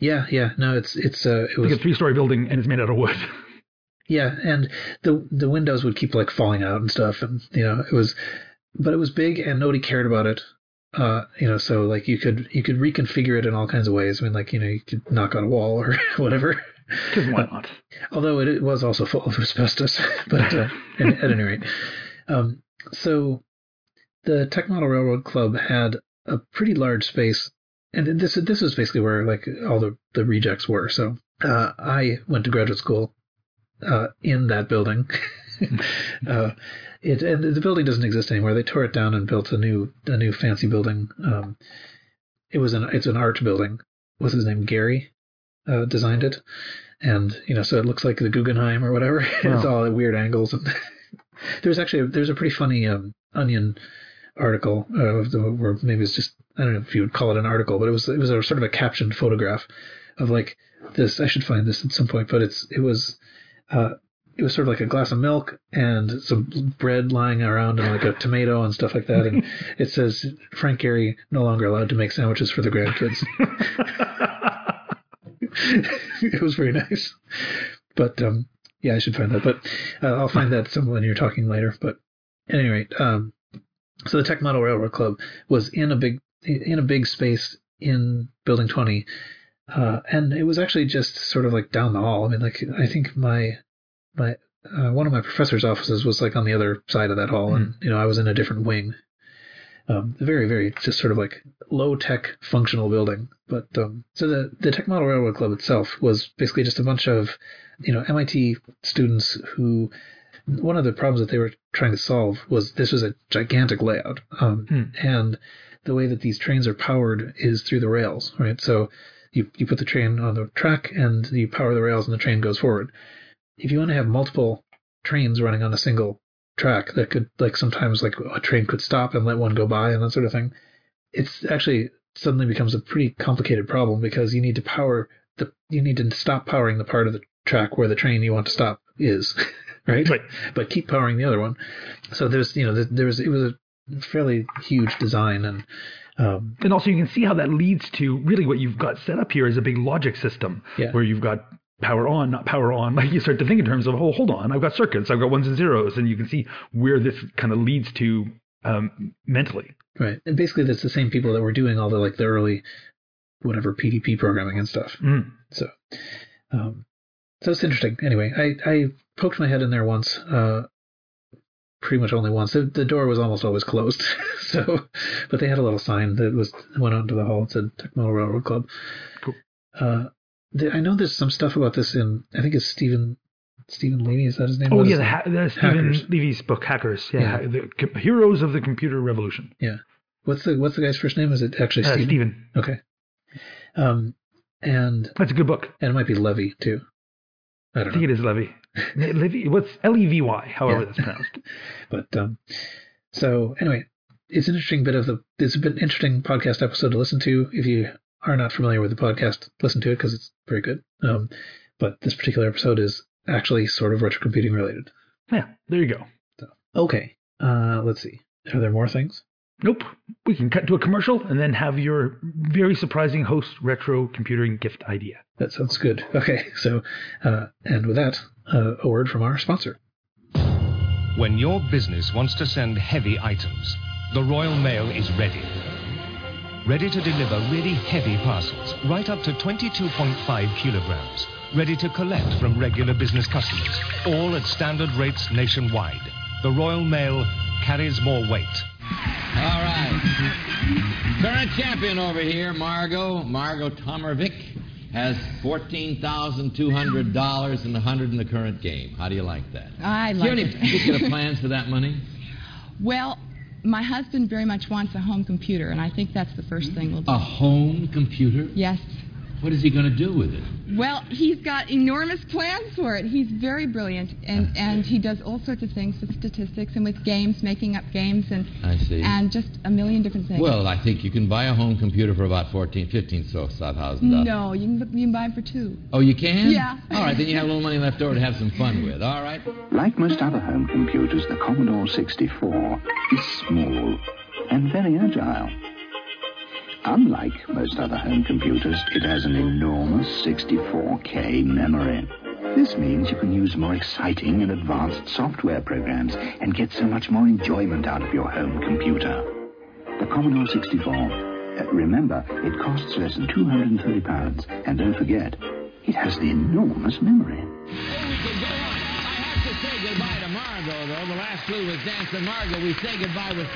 Yeah. No, it was Like a 3-story building, and it's made out of wood. Yeah, and the windows would keep like falling out and stuff, and it was big and nobody cared about it. So like you could reconfigure it in all kinds of ways. I mean, like you could knock on a wall or whatever. Because why not? Although it was also full of asbestos, but at any rate, so the Tech Model Railroad Club had a pretty large space, and this was basically where like all the rejects were. So I went to graduate school in that building. And the building doesn't exist anymore. They tore it down and built a new fancy building. It's an art building. What's his name? Gary designed it, and so it looks like the Guggenheim or whatever. Wow. It's all at weird angles. And there's a pretty funny Onion article where maybe it's just, I don't know if you would call it an article, but it was a sort of a captioned photograph of like this. I should find this at some point, but it was sort of like a glass of milk and some bread lying around and like a tomato and stuff like that. And it says, Frank Gehry no longer allowed to make sandwiches for the grandkids. It was very nice. But yeah, I should find that. But I'll find that when you're talking later. But at any rate, so the Tech Model Railroad Club was in a big space in Building 20. And it was actually just sort of like down the hall. I mean, like I think my one of my professor's offices was like on the other side of that hall, and I was in a different wing. Very, very just sort of like low tech functional building. But so the Tech Model Railroad Club itself was basically just a bunch of MIT students who, one of the problems that they were trying to solve was this was a gigantic layout, and the way that these trains are powered is through the rails, right? So you put the train on the track and you power the rails and the train goes forward. If you want to have multiple trains running on a single track, that could, like, sometimes like a train could stop and let one go by and that sort of thing. It's actually suddenly becomes a pretty complicated problem because you need to stop powering the part of the track where the train you want to stop is, right? But keep powering the other one. So it was a fairly huge design, and also you can see how that leads to really what you've got set up here is a big logic system where you've got power on, not power on. Like you start to think in terms of, oh, hold on, I've got circuits, I've got ones and zeros, and you can see where this kind of leads to mentally. Right, and basically that's the same people that were doing all the early whatever PDP programming and stuff. So it's interesting. Anyway, I poked my head in there once. Pretty much only once. The door was almost always closed. But they had a little sign that went onto the hall and said Tech Model Railroad Club. Cool. I know there's some stuff about this in, I think it's Stephen Levy, is that his name? Oh, yeah, the Stephen Levy's book, Hackers. Yeah, the Heroes of the Computer Revolution. Yeah. What's the guy's first name? Is it actually Stephen? Stephen. Okay. And that's a good book. And it might be Levy too. I think it is Levy. Levy. What's Levy? However that's pronounced. But so anyway, it's an interesting it's an interesting podcast episode to listen to. If you are not familiar with the podcast, listen to it because it's very good. But this particular episode is actually sort of retrocomputing related. Yeah, there you go. So, okay, let's see. Are there more things? Nope. We can cut to a commercial and then have your very surprising host retro computing gift idea. That sounds good. Okay, so, and with that, a word from our sponsor. When your business wants to send heavy items, the Royal Mail is ready. Ready to deliver really heavy parcels, right up to 22.5 kilograms. Ready to collect from regular business customers, all at standard rates nationwide. The Royal Mail carries more weight. All right. Current champion over here, Margot Tomarvik, has $14,200 and 100 in the current game. How do you like that? I like it. Do you have any particular plans for that money? Well, my husband very much wants a home computer, and I think that's the first thing we'll do. A home computer? Yes. What is he going to do with it? Well, he's got enormous plans for it. He's very brilliant, and he does all sorts of things with statistics and with games, making up games, and I see. And just a million different things. Well, I think you can buy a home computer for about $15,000. No, you can buy them for $2,000. Oh, you can? Yeah. All right, then you have a little money left over to have some fun with. All right. Like most other home computers, the Commodore 64 is small and very agile. Unlike most other home computers, it has an enormous 64K memory. This means you can use more exciting and advanced software programs and get so much more enjoyment out of your home computer. The Commodore 64. Remember, it costs less than £230, and don't forget, it has the enormous memory. Say goodbye to Margot, though. The last clue was Dancing Margot. We say goodbye with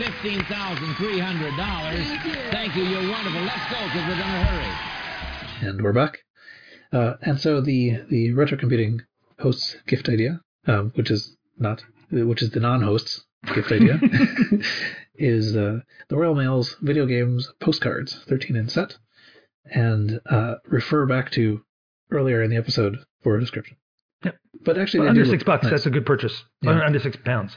$15,300. Thank you. You're wonderful. Let's go, because we're going to hurry. And we're back. And so the retro computing host's gift idea, which is the non-host's gift idea, is the Royal Mail's video games postcards, 13 in set, and refer back to earlier in the episode for a description. Yep. But actually, under $6, nice. That's a good purchase. Yeah. Under £6.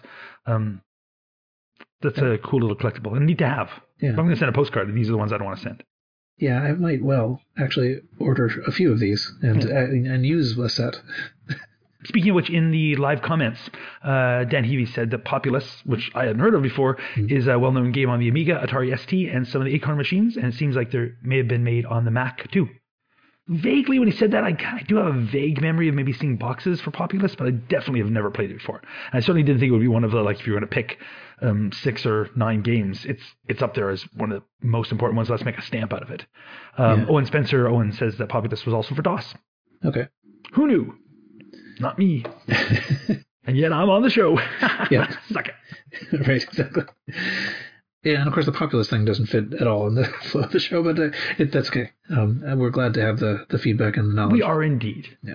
That's a cool little collectible and neat to have. Yeah. If I'm going to send a postcard, these are the ones I don't want to send. Yeah, I might actually order a few of these and use a set. Speaking of which, in the live comments, Dan Heavey said that Populous, which I hadn't heard of before, is a well-known game on the Amiga, Atari ST, and some of the Acorn machines, and it seems like they may have been made on the Mac too. Vaguely, when he said that, I do have a vague memory of maybe seeing boxes for Populous, but I definitely have never played it before. And I certainly didn't think it would be one of the, like, if you were going to pick 6 or 9 games, it's up there as one of the most important ones. Let's make a stamp out of it. Owen says that Populous was also for DOS. Okay. Who knew? Not me. And yet I'm on the show. Yeah. Suck it. Right, exactly. Yeah, and of course the Populous thing doesn't fit at all in the flow of the show, but that's okay. And we're glad to have the feedback and the knowledge. We are indeed. Yeah.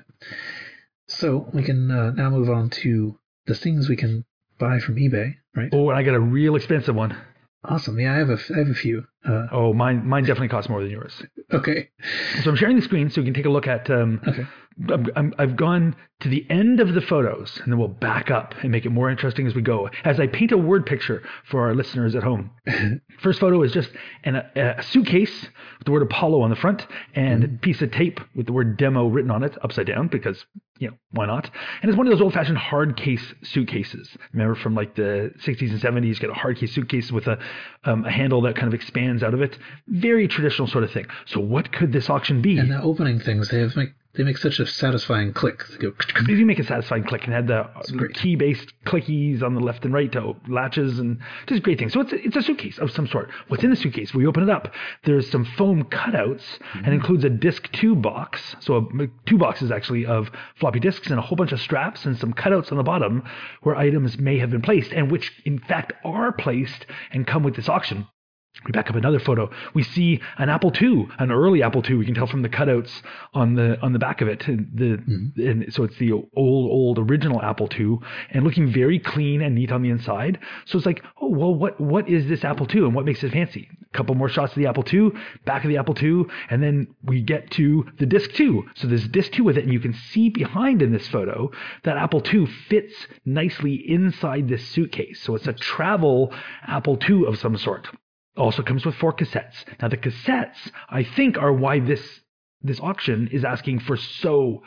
So we can now move on to the things we can buy from eBay, right? Oh, and I got a real expensive one. Awesome. Yeah, I have a few. Mine definitely costs more than yours. Okay. So I'm sharing the screen so you can take a look at. Okay. I've gone to the end of the photos, and then we'll back up and make it more interesting as we go, as I paint a word picture for our listeners at home. First photo is just a suitcase with the word Apollo on the front and a piece of tape with the word demo written on it upside down because, why not? And it's one of those old-fashioned hard case suitcases. Remember from like the 60s and 70s, you get a hard case suitcase with a handle that kind of expands out of it. Very traditional sort of thing. So what could this auction be? And the opening things, they make such a satisfying click. They do make a satisfying click and had the key-based clickies on the left and right to latches and just great things. So it's a suitcase of some sort. What's in the suitcase? We open it up. There's some foam cutouts and includes a disc 2 box. So 2 boxes actually of floppy disks and a whole bunch of straps and some cutouts on the bottom where items may have been placed and which in fact are placed and come with this auction. We back up another photo. We see an Apple II, an early Apple II. We can tell from the cutouts on the back of it. And so it's the old original Apple II, and looking very clean and neat on the inside. So it's like, oh well, what is this Apple II and what makes it fancy? A couple more shots of the Apple II, back of the Apple II, and then we get to the Disc 2. So there's Disc 2 with it, and you can see behind in this photo that Apple II fits nicely inside this suitcase. So it's a travel Apple II of some sort. Also comes with 4 cassettes. Now the cassettes, I think, are why this auction is asking for so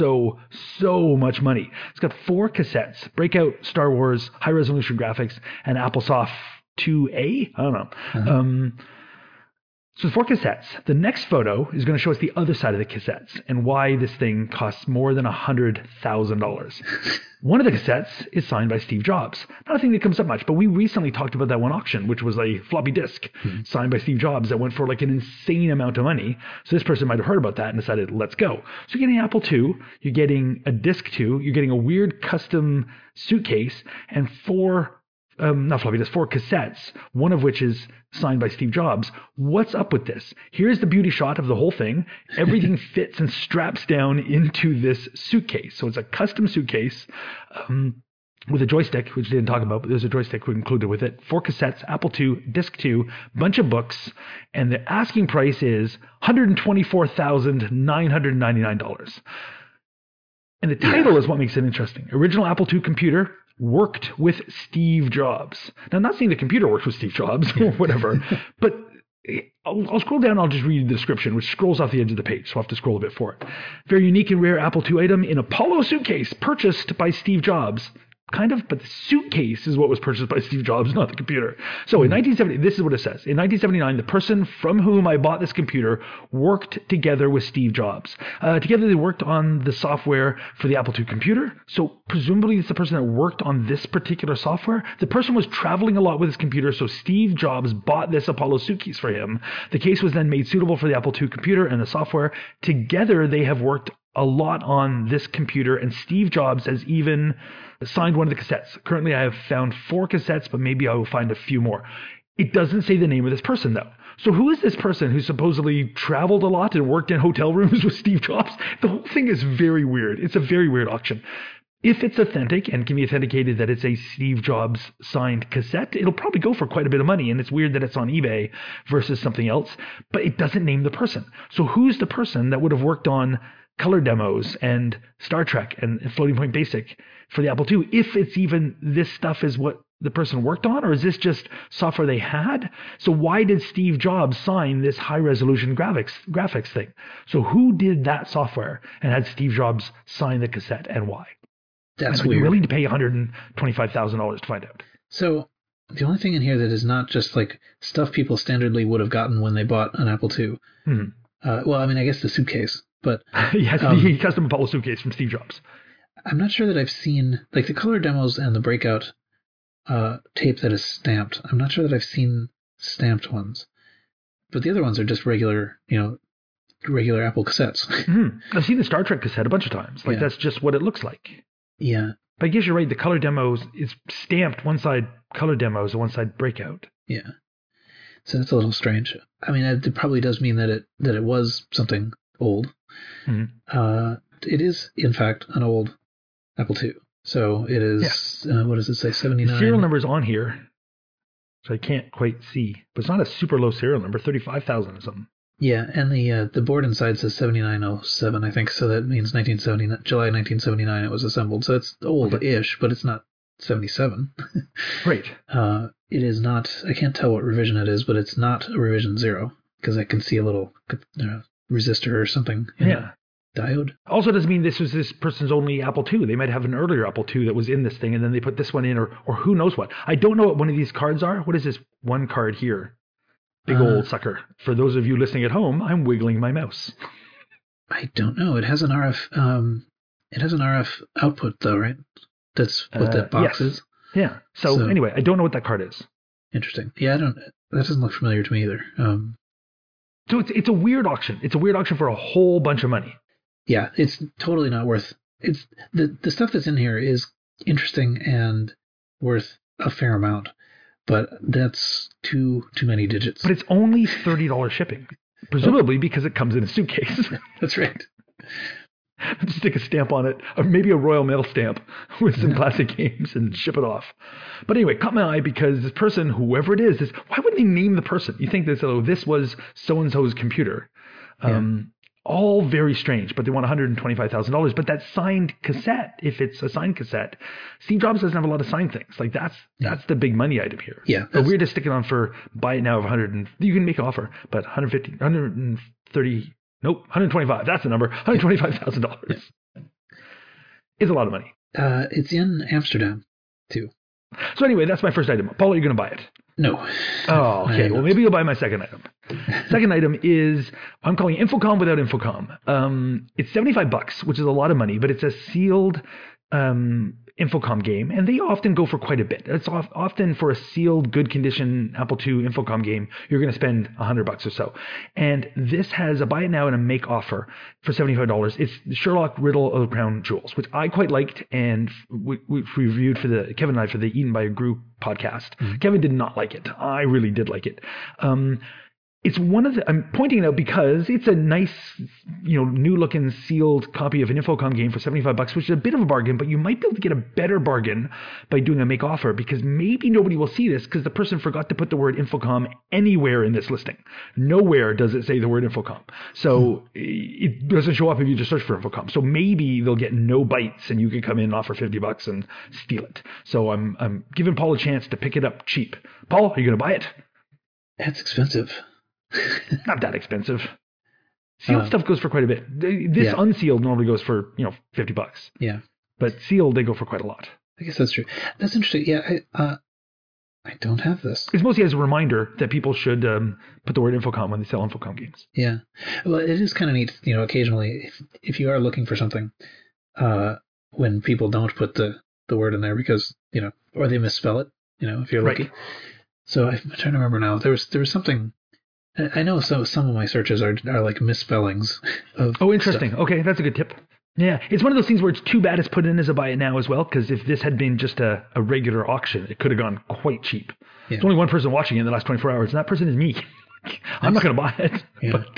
much money. It's got 4 cassettes, Breakout, Star Wars, high resolution graphics, and AppleSoft 2A. I don't know. So 4 cassettes. The next photo is going to show us the other side of the cassettes and why this thing costs more than $100,000. One of the cassettes is signed by Steve Jobs. Not a thing that comes up much, but we recently talked about that one auction, which was a floppy disk signed by Steve Jobs that went for like an insane amount of money. So this person might have heard about that and decided, let's go. So you're getting Apple II, you're getting a Disc 2, you're getting a weird custom suitcase, and 4 cassettes, one of which is signed by Steve Jobs. What's up with this? Here's the beauty shot of the whole thing. Everything fits and straps down into this suitcase. So it's a custom suitcase with a joystick, which we didn't talk about, but there's a joystick included with it. 4 cassettes, Apple II, Disc 2, bunch of books, and the asking price is $124,999. And the title is what makes it interesting. Original Apple II computer worked with Steve Jobs. Now, I'm not saying the computer works with Steve Jobs or whatever, but I'll scroll down. I'll just read the description, which scrolls off the edge of the page, so I'll have to scroll a bit for it. Very unique and rare Apple II item in Apollo suitcase purchased by Steve Jobs. kind of, but the suitcase is what was purchased by Steve Jobs, not the computer. So in 1970, this is what it says. In 1979, the person from whom I bought this computer worked together with Steve Jobs. Together they worked on the software for the Apple II computer. So presumably it's the person that worked on this particular software. The person was traveling a lot with his computer, so Steve Jobs bought this Apollo suitcase for him. The case was then made suitable for the Apple II computer and the software. Together they have worked a lot on this computer, and Steve Jobs has even signed one of the cassettes. Currently, I have found 4 cassettes, but maybe I will find a few more. It doesn't say the name of this person, though. So who is this person who supposedly traveled a lot and worked in hotel rooms with Steve Jobs? The whole thing is very weird. It's a very weird auction. If it's authentic and can be authenticated that it's a Steve Jobs signed cassette, it'll probably go for quite a bit of money. And it's weird that it's on eBay versus something else, but it doesn't name the person. So who's the person that would have worked on color demos and Star Trek and Floating Point Basic for the Apple II, if it's even this stuff is what the person worked on, or is this just software they had? So why did Steve Jobs sign this high resolution graphics thing? So who did that software and had Steve Jobs sign the cassette, and why? That's and weird. You're willing to pay $125,000 to find out. So the only thing in here that is not just like stuff people standardly would have gotten when they bought an Apple II. Well, I mean, I guess the suitcase. But yes, the custom Apollo suitcase from Steve Jobs. I'm not sure that I've seen, like, the color demos and the breakout tape that is stamped. I'm not sure that I've seen stamped ones. But the other ones are just regular Apple cassettes. I've seen the Star Trek cassette a bunch of times. Like, that's just what it looks like. Yeah. But I guess you're right. The color demos is stamped one side color demos and one side breakout. Yeah. So that's a little strange. I mean, it probably does mean that it was something old. It is, in fact, an old Apple II. So it is, what does it say, 79? The serial number is on here, so I can't quite see. But it's not a super low serial number, 35,000 or something. Yeah, and the board inside says 7907, I think. So that means July 1979 it was assembled. So it's old-ish, but it's not 77. Right. It is not, I can't tell what revision it is, but it's not a revision 0, because I can see a little resistor or something in it. Diode. Also doesn't mean this was this person's only Apple II. They might have an earlier Apple II that was in this thing, and then they put this one in, or who knows what. I don't know what one of these cards are. What is this one card here? Big old sucker. For those of you listening at home, I'm wiggling my mouse. I don't know. It has an RF output though, right? That's what that box is. Yeah. So anyway, I don't know what that card is. Interesting. Yeah, that doesn't look familiar to me either. So it's a weird auction. It's a weird auction for a whole bunch of money. Yeah, it's totally not worth. It's the stuff that's in here is interesting and worth a fair amount, but that's too many digits. But it's only $30 shipping, presumably because it comes in a suitcase. That's right. Just stick a stamp on it, or maybe a Royal Mail stamp with some classic games and ship it off. But anyway, caught my eye because this person, whoever it is, why wouldn't they name the person? You think this was so-and-so's computer. All very strange, but they want $125,000. But that signed cassette, if it's a signed cassette, Steve Jobs doesn't have a lot of signed things. Like that's the big money item here. Yeah. But we're just sticking on for buy it now of 100, and you can make an offer, but 150, 130. Nope, 125. That's the number. $125,000. It's a lot of money. It's in Amsterdam, too. So anyway, that's my first item. Paul, are you going to buy it? No. Oh, okay. Well, maybe you'll buy my second item. Second item is, I'm calling it Infocom without Infocom. It's $75, which is a lot of money, but it's a sealed Infocom game, and they often go for quite a bit. It's often for a sealed, good condition Apple II Infocom game, you're going to spend $100 or so. And this has a buy it now and a make offer for $75. It's Sherlock Riddle of the Crown Jewels, which I quite liked, and we reviewed for Kevin and I for the Eaten by a Group podcast. Mm-hmm. Kevin did not like it. I really did like it. It's one of the, I'm pointing it out because it's a nice, new looking sealed copy of an Infocom game for $75, which is a bit of a bargain, but you might be able to get a better bargain by doing a make offer, because maybe nobody will see this because the person forgot to put the word Infocom anywhere in this listing. Nowhere does it say the word Infocom. So it doesn't show up if you just search for Infocom. So maybe they'll get no bites and you can come in and offer $50 and steal it. So I'm giving Paul a chance to pick it up cheap. Paul, are you going to buy it? That's expensive. Not that expensive. Sealed stuff goes for quite a bit. This unsealed normally goes for $50. Yeah, but sealed they go for quite a lot. I guess that's true. That's interesting. Yeah, I don't have this. It's mostly as a reminder that people should put the word Infocom when they sell Infocom games. Yeah. Well, it is kind of neat, occasionally, if you are looking for something, when people don't put the word in there because, or they misspell it, if you're lucky. Right. So I'm trying to remember now. There was something. I know some of my searches are like misspellings of. Oh, interesting. stuff. Okay, that's a good tip. Yeah, it's one of those things where it's too bad it's put in as a buy it now as well, because if this had been just a regular auction, it could have gone quite cheap. Yeah. There's only one person watching it in the last 24 hours, and that person is me. I'm not going to buy it. Yeah. But,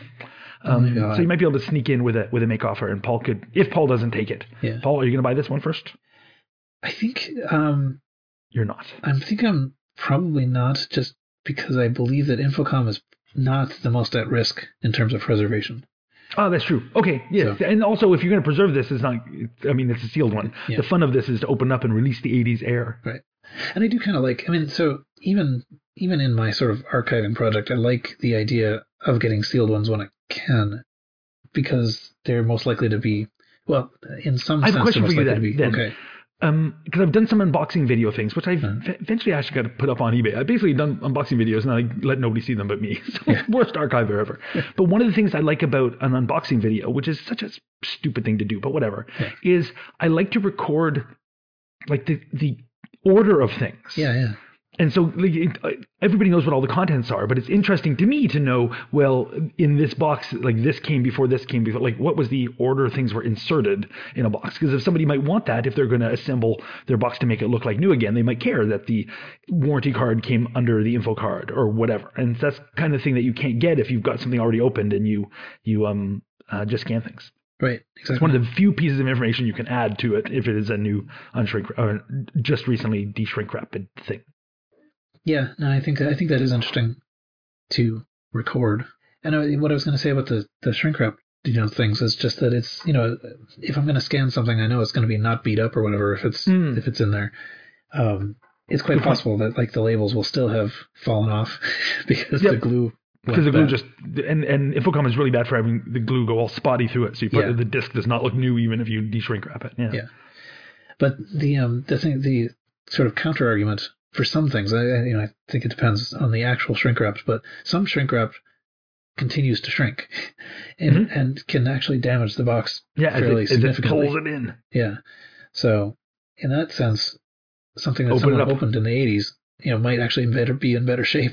so you might be able to sneak in with a make offer, and Paul could, if Paul doesn't take it. Yeah. Paul, are you going to buy this one first? I think You're not. I'm probably not, just because I believe that Infocom is not the most at risk in terms of preservation. Oh, that's true. Okay, yes. So- And also, if you're going to preserve this, it's a sealed one. Yeah. The fun of this is to open up and release the 80s air. Right. And I do kind of like, so even in my sort of archiving project, I like the idea of getting sealed ones when I can, because they're most likely to be, well, in some I have a sense, question they're most for you likely to be, then. okay. Because I've done some unboxing video things, which I've eventually actually got to put up on eBay. I've basically done unboxing videos and I let nobody see them but me. So worst archiver ever. But one of the things I like about an unboxing video, which is such a stupid thing to do, but whatever, is I like to record like the order of things. Yeah. And so everybody knows what all the contents are, but it's interesting to me to know, well, in this box, like this came before, like what was the order things were inserted in a box? Because if somebody might want that, if they're going to assemble their box to make it look like new again, they might care that the warranty card came under the info card or whatever. And that's the kind of thing that you can't get if you've got something already opened and you just scan things. Right, exactly. It's one of the few pieces of information you can add to it if it is a new just recently de-shrink wrapped thing. Yeah, no, I think that is interesting to record. And what I was going to say about the shrink wrap, things is just that it's, if I'm going to scan something, I know it's going to be not beat up or whatever if it's in there. It's quite possible that like the labels will still have fallen off because the glue. Because the glue and Infocom is really bad for having the glue go all spotty through it, so the disc does not look new even if you de-shrink wrap it. Yeah. But the sort of counter argument for some things, I think it depends on the actual shrink wraps, but some shrink wrap continues to shrink and can actually damage the box fairly significantly. As it pulls it in. Yeah. So in that sense, something that someone opened in the 80s, might actually be in better shape.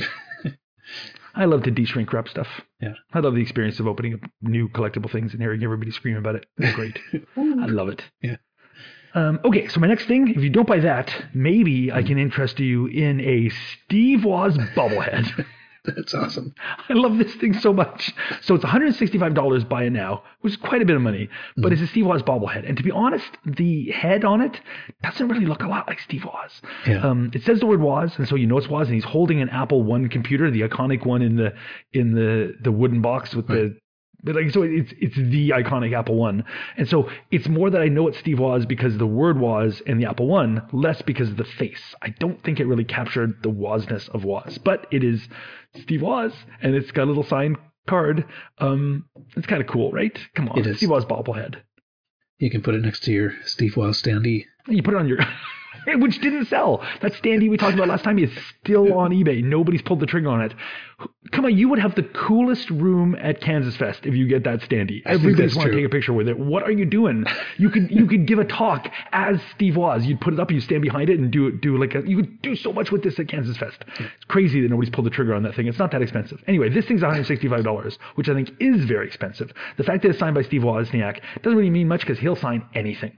I love to de-shrink wrap stuff. Yeah. I love the experience of opening up new collectible things and hearing everybody scream about it. It's great. I love it. Yeah. Okay, so my next thing, if you don't buy that, maybe I can interest you in a Steve Woz bobblehead. That's awesome. I love this thing so much. So it's $165 buy it now, which is quite a bit of money, but it's a Steve Woz bobblehead. And to be honest, the head on it doesn't really look a lot like Steve Woz. Yeah. It says the word Woz, and so you know it's Woz, and he's holding an Apple I computer, the iconic one in the wooden box with the. But so it's the iconic Apple I. And so it's more that I know it's Steve Woz because the word Woz and the Apple I, less because of the face. I don't think it really captured the Wozness of Woz, but it is Steve Woz, and it's got a little signed card. It's kind of cool, right? Come on, it is. Steve Woz bobblehead. You can put it next to your Steve Woz standee. You put it on your... which didn't sell. That standee we talked about last time is still on eBay. Nobody's pulled the trigger on it. Come on, you would have the coolest room at Kansas Fest if you get that standee. Everybody's want to take a picture with it. What are you doing? You could give a talk as Steve Woz. You'd put it up and you stand behind it and do you could do so much with this at Kansas Fest. It's crazy that nobody's pulled the trigger on that thing. It's not that expensive. Anyway, this thing's $165, which I think is very expensive. The fact that it's signed by Steve Wozniak doesn't really mean much because he'll sign anything.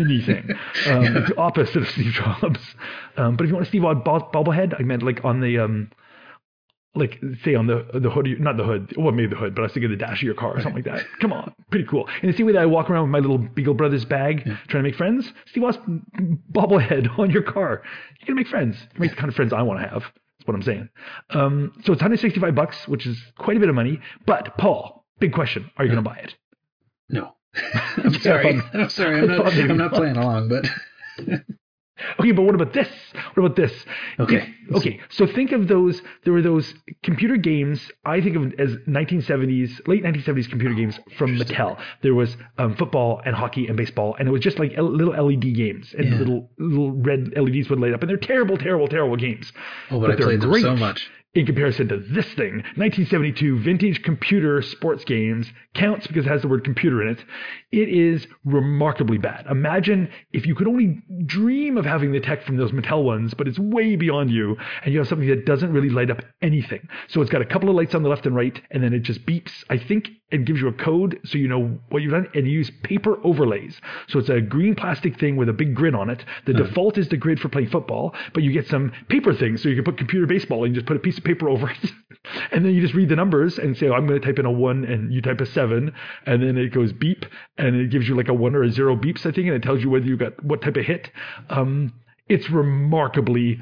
It's the opposite of Steve Jobs. But if you want a Steve Woz bobblehead, I meant like on the like say on the hood, not the hood, well maybe the hood, but I was thinking the dash of your car or something like that. Come on, pretty cool. And the same way that I walk around with my little Beagle Brothers bag trying to make friends, Steve Woz bobblehead on your car. You're gonna make friends. You make the kind of friends I want to have. That's what I'm saying. So it's $165, which is quite a bit of money. But Paul, big question: are you gonna buy it? No. I'm sorry. I'm not playing along, but. Okay, but what about this? What about this? Okay. Okay, so think of those. There were those computer games. I think of as late 1970s computer games from Mattel. There was football and hockey and baseball, and it was just like little LED games, and little red LEDs would light up, and they're terrible, terrible, terrible games. Oh, but I they're played them great so much. in comparison to this thing. 1972 vintage computer sports games counts because it has the word computer in it. It is remarkably bad. Imagine if you could only dream of having the tech from those Mattel ones, but it's way beyond you, and you have something that doesn't really light up anything. So it's got a couple of lights on the left and right, and then it just beeps, I think, and gives you a code so you know what you've done, and you use paper overlays. So it's a green plastic thing with a big grid on it. The default is the grid for playing football, but you get some paper things, so you can put computer baseball, and you just put a piece of paper over it, and then you just read the numbers and say, I'm going to type in a 1, and you type a 7, and then it goes beep, and it gives you like a 1 or a 0 beeps, I think, and it tells you whether you got what type of hit. It's remarkably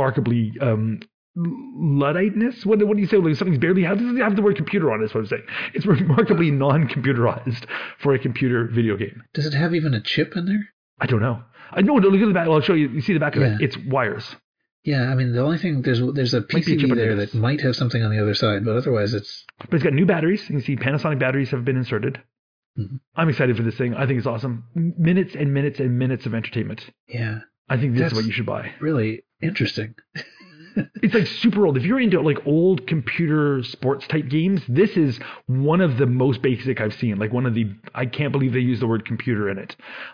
Ludditeness? What do you say? Like something's barely, how does it have the word computer on it? Is what I'm saying. It's remarkably non-computerized for a computer video game. Does it have even a chip in there? I don't know. I know. Look at the back. I'll show you. You see the back of it? It's wires. Yeah, I mean, the only thing, there's a PCB there that might have something on the other side, but otherwise it's... But it's got new batteries. You can see Panasonic batteries have been inserted. Mm-hmm. I'm excited for this thing. I think it's awesome. Minutes and minutes and minutes of entertainment. Yeah. I think this is what you should buy. Really interesting. It's like super old. If you're into like old computer sports type games, this is one of the most basic I've seen. Like one of the, I can't believe they used the word computer in it.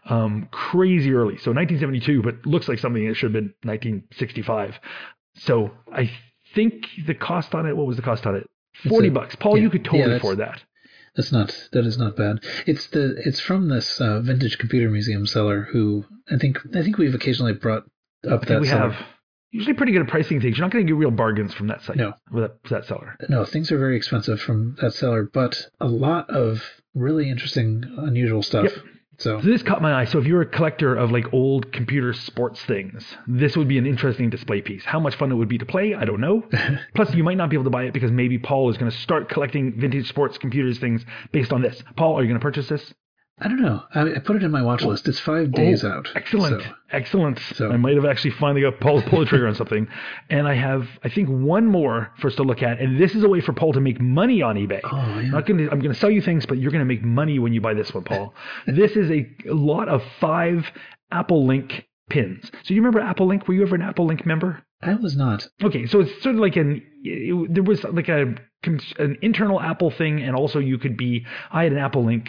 Crazy early. So 1972, but looks like something that should have been 1965. So I think the cost on it, what was the cost on it? $40. Paul, you could totally afford that. That is not bad. It's from this vintage computer museum seller who I think we've occasionally brought up that seller. Have usually pretty good at pricing things. You're not going to get real bargains from that site. No. With that seller. No, things are very expensive from that seller, but a lot of really interesting, unusual stuff. Yep. So this caught my eye. So if you're a collector of like old computer sports things, this would be an interesting display piece. How much fun it would be to play, I don't know. Plus, you might not be able to buy it because maybe Paul is going to start collecting vintage sports computers things based on this. Paul, are you going to purchase this? I don't know. I put it in my watch list. It's 5 days out. Excellent. Excellent. So I might have actually finally got Paul to pull the trigger on something. And I have, I think, one more for us to look at. And this is a way for Paul to make money on eBay. Oh, yeah. I'm going to sell you things, but you're going to make money when you buy this one, Paul. This is a lot of 5 Apple Link pins. So you remember Apple Link? Were you ever an Apple Link member? I was not. Okay, so it's sort of like there was like an internal Apple thing, and also you could be, I had an Apple Link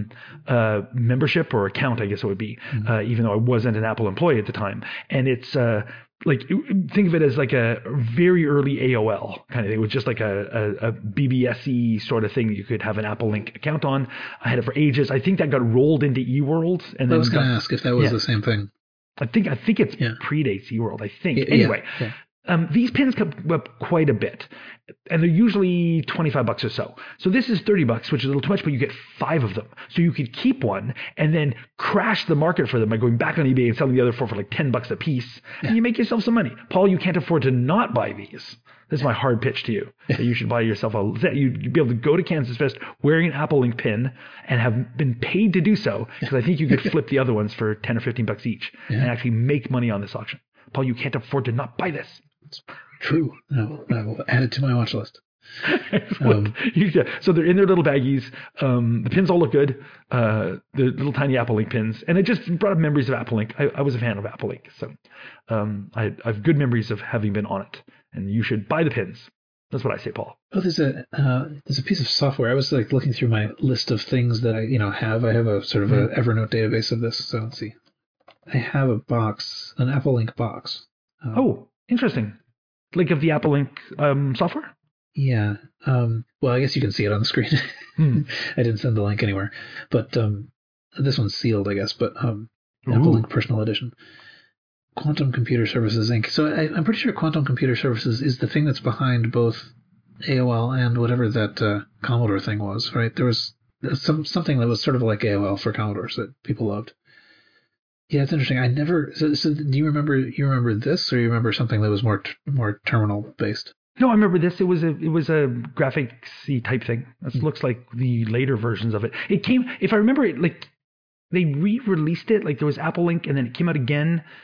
membership or account, I guess it would be, even though I wasn't an Apple employee at the time. And it's like, think of it as like a very early AOL kind of thing. It was just like a BBS-y sort of thing you could have an Apple Link account on. I had it for ages. I think that got rolled into eWorld. And I was going to ask if that was the same thing. I think it predates eWorld, I think. Anyway, these pins come up quite a bit, and they're usually $25 or so. So this is $30, which is a little too much, but you get 5 of them. So you could keep one and then crash the market for them by going back on eBay and selling the other 4 for like $10 a piece, and you make yourself some money. Paul, you can't afford to not buy these. This is my hard pitch to you. That you should buy yourself you'd be able to go to Kansas Fest wearing an Apple Link pin and have been paid to do so, because I think you could flip the other ones for $10 or $15 each and actually make money on this auction. Paul, you can't afford to not buy this. It's true. I will add it to my watch list. So they're in their little baggies. The pins all look good. The little tiny Apple Link pins. And it just brought up memories of Apple Link. I was a fan of Apple Link. So I have good memories of having been on it. And you should buy the pins. That's what I say, Paul. Oh, there's a piece of software. I was like looking through my list of things that I have. I have a sort of a Evernote database of this. So let's see. I have a box, an Apple Link box. Oh, interesting. Link of the Apple Link software? Yeah. Well, I guess you can see it on the screen. I didn't send the link anywhere. But this one's sealed, I guess. But Apple Link Personal Edition. Quantum Computer Services, Inc. So I'm pretty sure Quantum Computer Services is the thing that's behind both AOL and whatever that Commodore thing was, right? There was something that was sort of like AOL for Commodores that people loved. Yeah, it's interesting. I never. So do you remember? You remember this, or you remember something that was more terminal based? No, I remember this. It was a graphics-y type thing. This looks like the later versions of it. It came, if I remember it, like they re-released it. Like there was Apple Link, and then it came out again.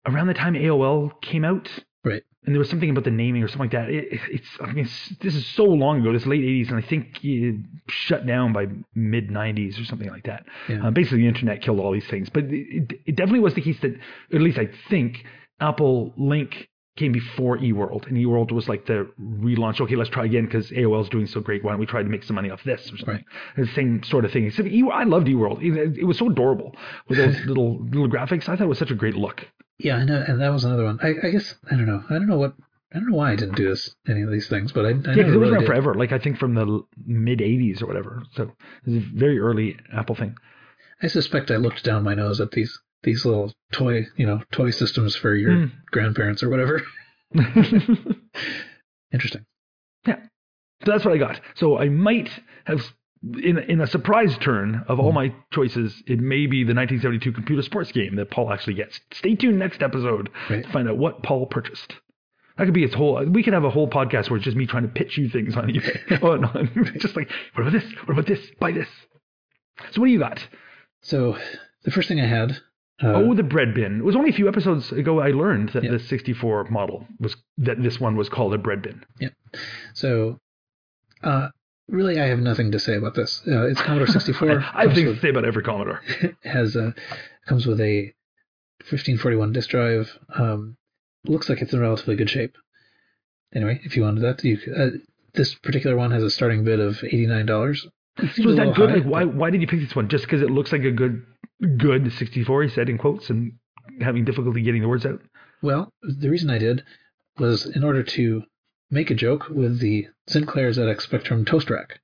around the time AOL came out. Right. And there was something about the naming or something like that. This is so long ago, this late 80s, and I think it shut down by mid 90s or something like that. Yeah. Basically, the internet killed all these things. But it definitely was the case that, at least I think, Apple Link came before eWorld, and eWorld was like the relaunch. Okay, let's try again because AOL's doing so great. Why don't we try to make some money off this or something? Right. The same sort of thing. Except I loved eWorld. It was so adorable with those little graphics. I thought it was such a great look. Yeah, I know, and that was another one. I guess I don't know. I don't know why I didn't do any of these things, but I because it was around forever. Like I think from the mid '80s or whatever. So it was a very early Apple thing. I suspect I looked down my nose at these little toy systems for your grandparents or whatever. Interesting. Yeah. So that's what I got. So I might have, in a surprise turn of all my choices, it may be the 1972 computer sports game that Paul actually gets. Stay tuned next episode to find out what Paul purchased. That could be we could have a whole podcast where it's just me trying to pitch you things on eBay. Oh, no. Just like, what about this? What about this? Buy this. So what do you got? So the first thing I had. The bread bin. It was only a few episodes ago I learned that the 64 model that this one was called a bread bin. Yeah. So, really, I have nothing to say about this. It's Commodore 64. I have things to say about every Commodore. Comes with a 1541 disk drive. Looks like it's in relatively good shape. Anyway, if you wanted that, this particular one has a starting bid of $89. So is that good? High, why did you pick this one? Just because it looks like a good 64, he said in quotes, and having difficulty getting the words out? Well, the reason I did was in order to make a joke with the Sinclair ZX Spectrum toast rack.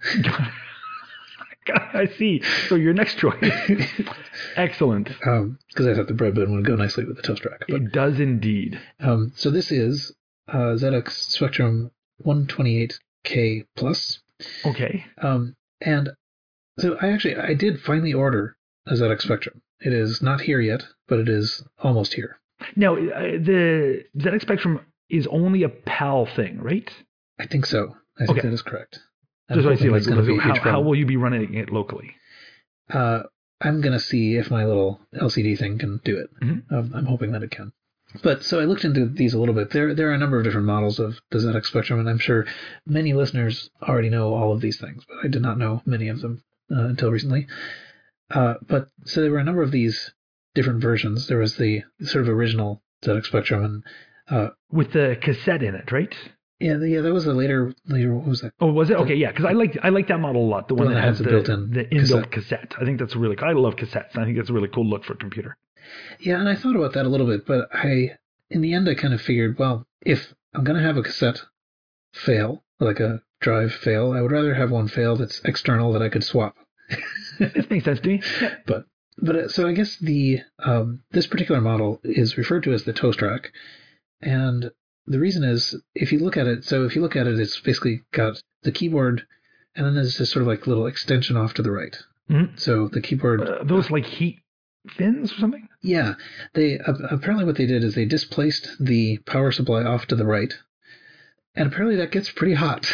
I see. So your next choice. Excellent. Because I thought the bread bin would go nicely with the toast rack. But, it does indeed. So this is ZX Spectrum 128K Plus. Okay. And so I did finally order a ZX Spectrum. It is not here yet, but it is almost here. Now, the ZX Spectrum is only a PAL thing, right? I think so. I think that is correct. Just so I see, how will you be running it locally? I'm going to see if my little LCD thing can do it. Mm-hmm. I'm hoping that it can. But so I looked into these a little bit. There are a number of different models of the ZX Spectrum, and I'm sure many listeners already know all of these things, but I did not know many of them until recently. But so there were a number of these different versions. There was the sort of original ZX Spectrum, and with the cassette in it, right? Yeah, that was a later. What was that? Oh, was it? Okay, yeah, because I like that model a lot. The one that has the inbuilt cassette. I think that's really cool. I love cassettes. I think that's a really cool look for a computer. Yeah, and I thought about that a little bit, but in the end, I kind of figured, well, if I'm going to have a cassette fail, like a drive fail, I would rather have one fail that's external that I could swap. That makes sense to me. Yeah. But so I guess this particular model is referred to as the toast rack, and the reason is if you look at it, it's basically got the keyboard, and then there's this sort of like little extension off to the right. Mm-hmm. So the keyboard, those like heat fins or something? Yeah, they apparently what they did is they displaced the power supply off to the right, and apparently that gets pretty hot.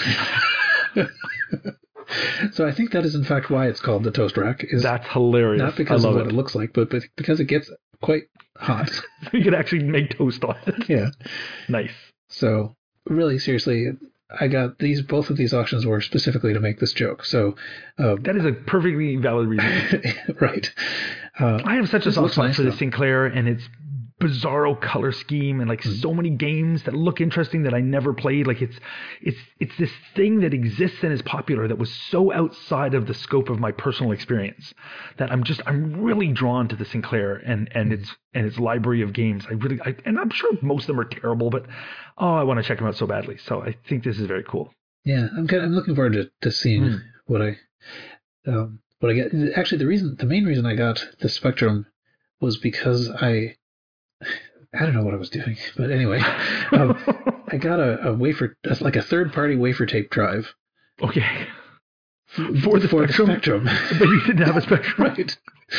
So I think that is in fact why it's called the toast rack. That's hilarious. Not because of what it looks like, but because it gets quite hot. So you could actually make toast on it. Yeah. Nice. So really, seriously, I got both of these auctions were specifically to make this joke. So that is a perfectly valid reason. Right. I have such a soft spot for the Sinclair and its bizarro color scheme and like so many games that look interesting that I never played. Like it's this thing that exists and is popular that was so outside of the scope of my personal experience that I'm really drawn to the Sinclair and its library of games. And I'm sure most of them are terrible, but I want to check them out so badly. So I think this is very cool. Yeah, I'm looking forward to seeing what I get. Actually, the main reason I got the Spectrum was because I don't know what I was doing, but anyway, I got a wafer, like a third-party wafer tape drive. Okay. For the Spectrum. But you didn't have a Spectrum. Right.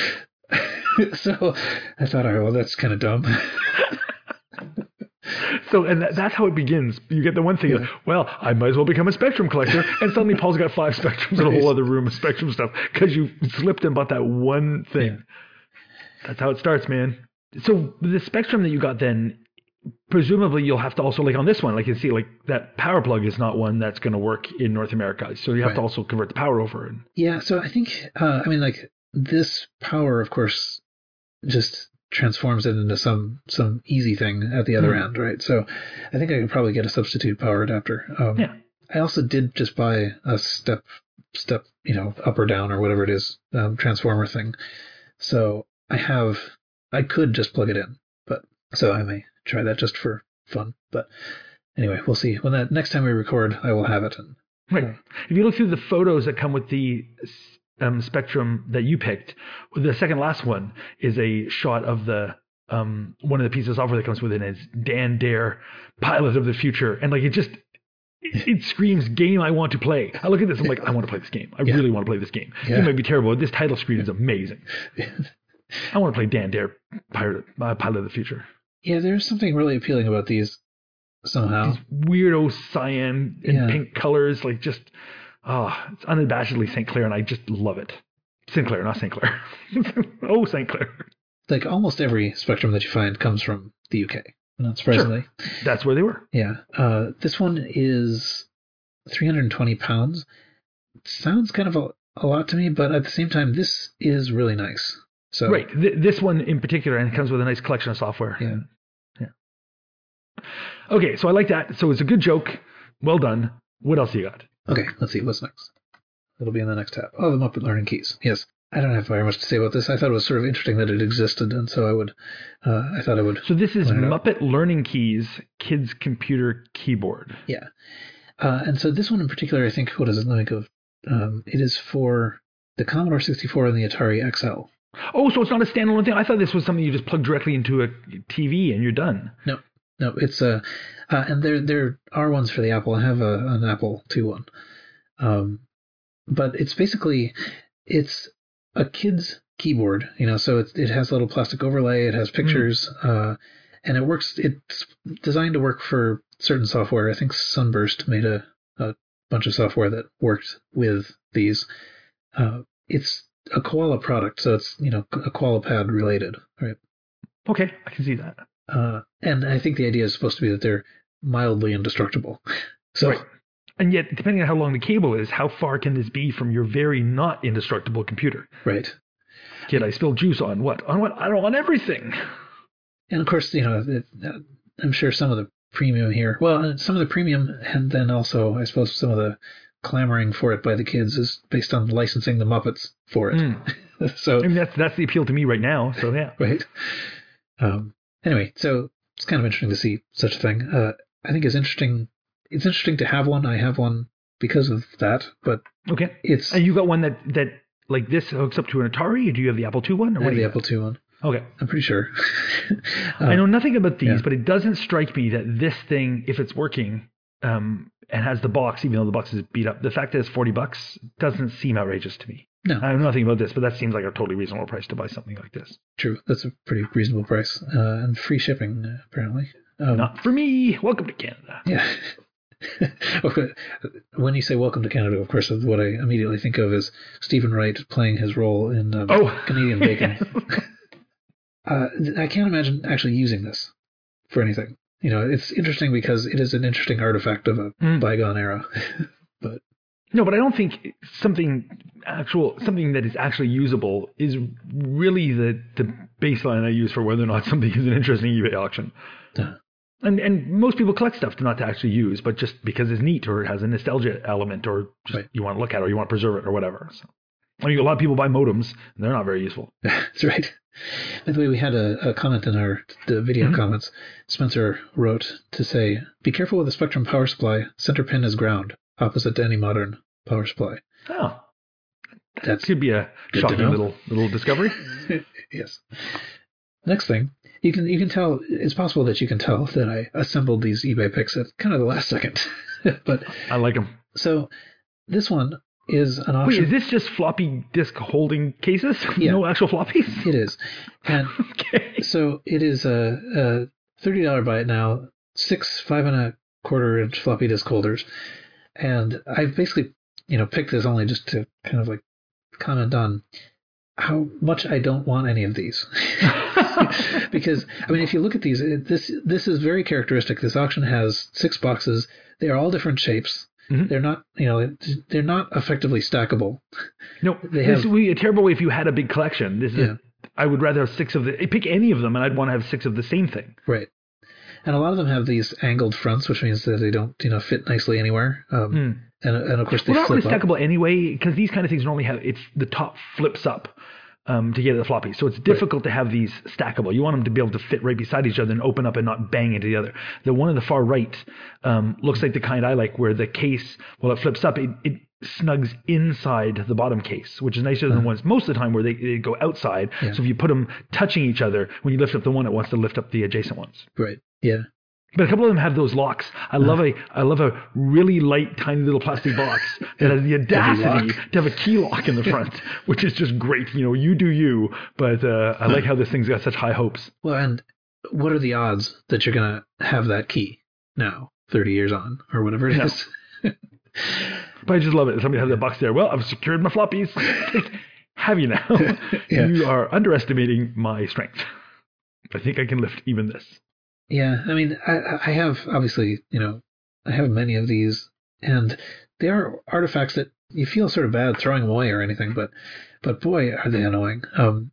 So I thought, well, that's kind of dumb. So, and that's how it begins. You get the one thing, yeah. Well, I might as well become a Spectrum collector. And suddenly Paul's got 5 Spectrums in a whole other room of Spectrum stuff because you slipped and bought that one thing. Yeah. That's how it starts, man. So the Spectrum that you got then, presumably you'll have to also, like on this one, like you see, like that power plug is not one that's going to work in North America. So you have to also convert the power over. And Yeah, so I think, like this power, of course, just transforms it into some easy thing at the other end, right? So I think I could probably get a substitute power adapter. Yeah. I also did just buy a step, up or down or whatever it is, transformer thing. So I could just plug it in, but so I may try that just for fun. But anyway, we'll see. When next time we record, I will have it. And, right. If you look through the photos that come with the Spectrum that you picked, the second last one is a shot of the one of the pieces of software that comes with it is Dan Dare, Pilot of the Future, and like it screams game I want to play. I look at this, I'm like, I want to play this game. I really want to play this game. Yeah. It might be terrible, but this title screen is amazing. I want to play Dan Dare, Pilot of the Future. Yeah, there's something really appealing about these somehow. These weirdo cyan and pink colors, like just, it's unabashedly St. Clair, and I just love it. Sinclair, not St. Clair. Oh, St. Clair. Like almost every Spectrum that you find comes from the UK, not surprisingly. Sure. That's where they were. Yeah. This one is 320 pounds. Sounds kind of a lot to me, but at the same time, this is really nice. So right. This one in particular, and it comes with a nice collection of software. Yeah. Okay, so I like that. So it's a good joke. Well done. What else you got? Okay, let's see. What's next? It'll be in the next tab. Oh, the Muppet Learning Keys. Yes. I don't have very much to say about this. I thought it was sort of interesting that it existed, and so I thought I would. So this is Muppet Learning Keys, Kids Computer Keyboard. Yeah. And so this one in particular, I think, what is it? Let me go. It is for the Commodore 64 and the Atari XL. Oh, so it's not a standalone thing? I thought this was something you just plug directly into a TV and you're done. No, it's and there are ones for the Apple. I have an Apple II one. But it's basically, it's a kid's keyboard, so it has a little plastic overlay, it has pictures, and it's designed to work for certain software. I think Sunburst made a bunch of software that worked with these. It's a Koala product, so it's, a Koala Pad related, right? Okay, I can see that. And I think the idea is supposed to be that they're mildly indestructible. So, right. And yet, depending on how long the cable is, how far can this be from your very not indestructible computer? Right. Kid, I spilled juice on what? On what? I don't want everything. And of course, I'm sure some of the premium here, some of the premium, and then also, I suppose, some of the clamoring for it by the kids is based on licensing the Muppets for it. So I mean, that's the appeal to me right now. So yeah. Right. Anyway, so it's kind of interesting to see such a thing. I think it's interesting. It's interesting to have one. I have one because of that, but okay. And you got one that like this hooks up to an Atari, or do you have the Apple II one? Or I have the Apple II one. Okay. I'm pretty sure. I know nothing about these, but it doesn't strike me that this thing, if it's working, and has the box, even though the box is beat up, the fact that it's $40 doesn't seem outrageous to me. No. I know nothing about this, but that seems like a totally reasonable price to buy something like this. True. That's a pretty reasonable price. And free shipping, apparently. Not for me. Welcome to Canada. Yeah. When you say welcome to Canada, of course, what I immediately think of is Stephen Wright playing his role in Canadian Bacon. I can't imagine actually using this for anything. It's interesting because it is an interesting artifact of a bygone era. But no, but I don't think something that is actually usable is really the baseline I use for whether or not something is an interesting eBay auction. And most people collect stuff not to actually use, but just because it's neat or it has a nostalgia element or just you want to look at it or you want to preserve it or whatever. So, I mean, a lot of people buy modems and they're not very useful. That's right. By the way, we had a comment in the video comments. Spencer wrote to say, "Be careful with the Spectrum power supply. Center pin is ground, opposite to any modern power supply." Oh, that could be a shocking little discovery. Yes. Next thing. You can tell, it's possible that you can tell that I assembled these eBay picks at kind of the last second. But I like them. So this one is an option. Wait, is this just floppy disk holding cases? Yeah. No actual floppies? It is. And okay. So it is a $30 buy it now, 6 5.25 inch floppy disk holders. And I've basically, picked this only just to kind of like comment on how much I don't want any of these. Because, I mean, if you look at these, this is very characteristic. This auction has 6 boxes. They are all different shapes. Mhm. They're not, they're not effectively stackable. No, They this have- would be a terrible way if you had a big collection. This is Yeah. I would rather have 6 of the... Pick any of them, and I'd want to have 6 of the same thing. Right. And a lot of them have these angled fronts, which means that they don't, fit nicely anywhere. And of course they Well, not really flip up. stackable anyway, because these kind of things normally have... It's the top flips up to get the floppy. So it's difficult to have these stackable. You want them to be able to fit right beside each other and open up and not bang into the other. The one on the far right looks like the kind I like, where the case, it flips up, it snugs inside the bottom case, which is nicer than the ones most of the time where they go outside. Yeah. So if you put them touching each other, when you lift up the one, it wants to lift up the adjacent ones. Right. Yeah. But a couple of them have those locks. I love a really light, tiny little plastic box that has the audacity to have a key lock in the front, which is just great. You do you, but I like how this thing's got such high hopes. Well, and what are the odds that you're going to have that key now, 30 years on, or whatever it is? But I just love it. Somebody has that box there. Well, I've secured my floppies. Have you now? Yeah. You are underestimating my strength. I think I can lift even this. Yeah, I mean, I have, obviously, I have many of these, and they are artifacts that you feel sort of bad throwing them away or anything, but boy, are they annoying.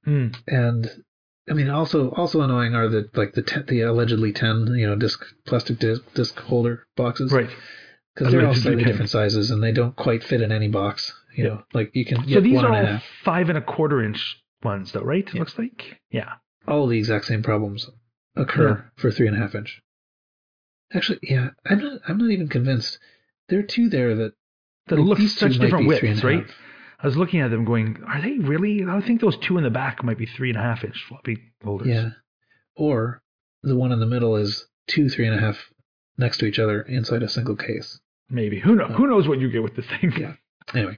And I mean, also annoying are the allegedly 10, plastic disc holder boxes. Right. Because they're all Allegedly slightly 10. different sizes, and they don't quite fit in any box. Like you can get So these one are and a all half. 5 1/4 inch ones, though, right? It looks like. Yeah. All the exact same problems occur for 3.5 inch. Actually, yeah, I'm not even convinced. There are 2 there that look these such 2 might different be widths, 3.5. right? I was looking at them going, are they really? I think those 2 in the back might be 3.5 inch floppy holders. Yeah. Or the one in the middle is 2 3.5 next to each other inside a single case. Maybe. Who knows? Who knows what you get with this thing? Yeah. Anyway.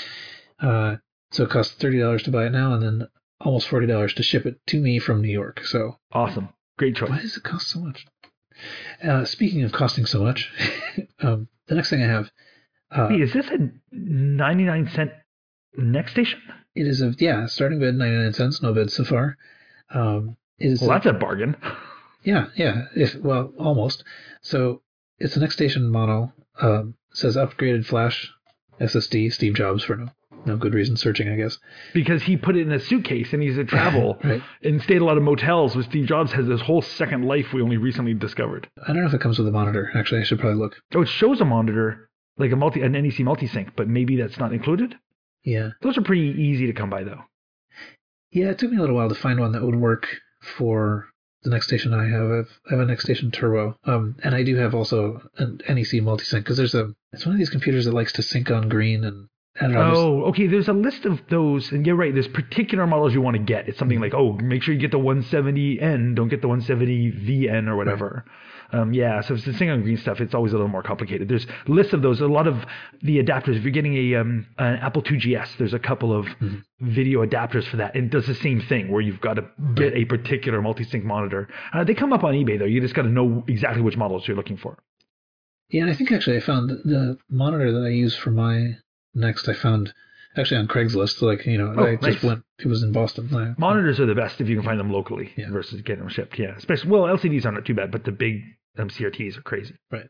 So it costs $30 to buy it now, and then almost $40 to ship it to me from New York. So Awesome. Great choice. why does it cost so much? Speaking of costing so much, the next thing I have. Wait, is this a 99-cent next station? It is starting bid 99 cents, no bid so far. It is Well, that's a bargain. Yeah. Almost. So it's a next station mono. Says upgraded flash SSD, Steve Jobs, for no good reason, searching, I guess. Because he put it in a suitcase and he's at travel Right. and stayed a lot of motels with Steve Jobs has this whole second life we only recently discovered. I don't know if it comes with a monitor. Actually, I should probably look. Oh, it shows a monitor, like an NEC multisync, but maybe that's not included? Yeah. Those are pretty easy to come by, though. Yeah, it took me a little while to find one that would work for the next station I have. I have a next station Turbo, and I do have also an NEC multisync, because it's one of these computers that likes to sync on green, and I don't know. Oh, okay. There's a list of those, and you're right. There's particular models you want to get. It's something like, make sure you get the 170N, don't get the 170VN or whatever. So if it's the sync on green stuff, it's always a little more complicated. There's lists of those. A lot of the adapters. If you're getting an Apple IIgs, there's a couple of video adapters for that, and it does the same thing where you've got to get a particular multi-sync monitor. They come up on eBay though. You just got to know exactly which models you're looking for. Yeah, and I think actually I found the monitor that I use for my Next. I found actually on Craigslist. I just went. It was in Boston. Monitors are the best if you can find them locally versus getting them shipped. Yeah, especially LCDs aren't too bad, but the big CRTs are crazy. Right.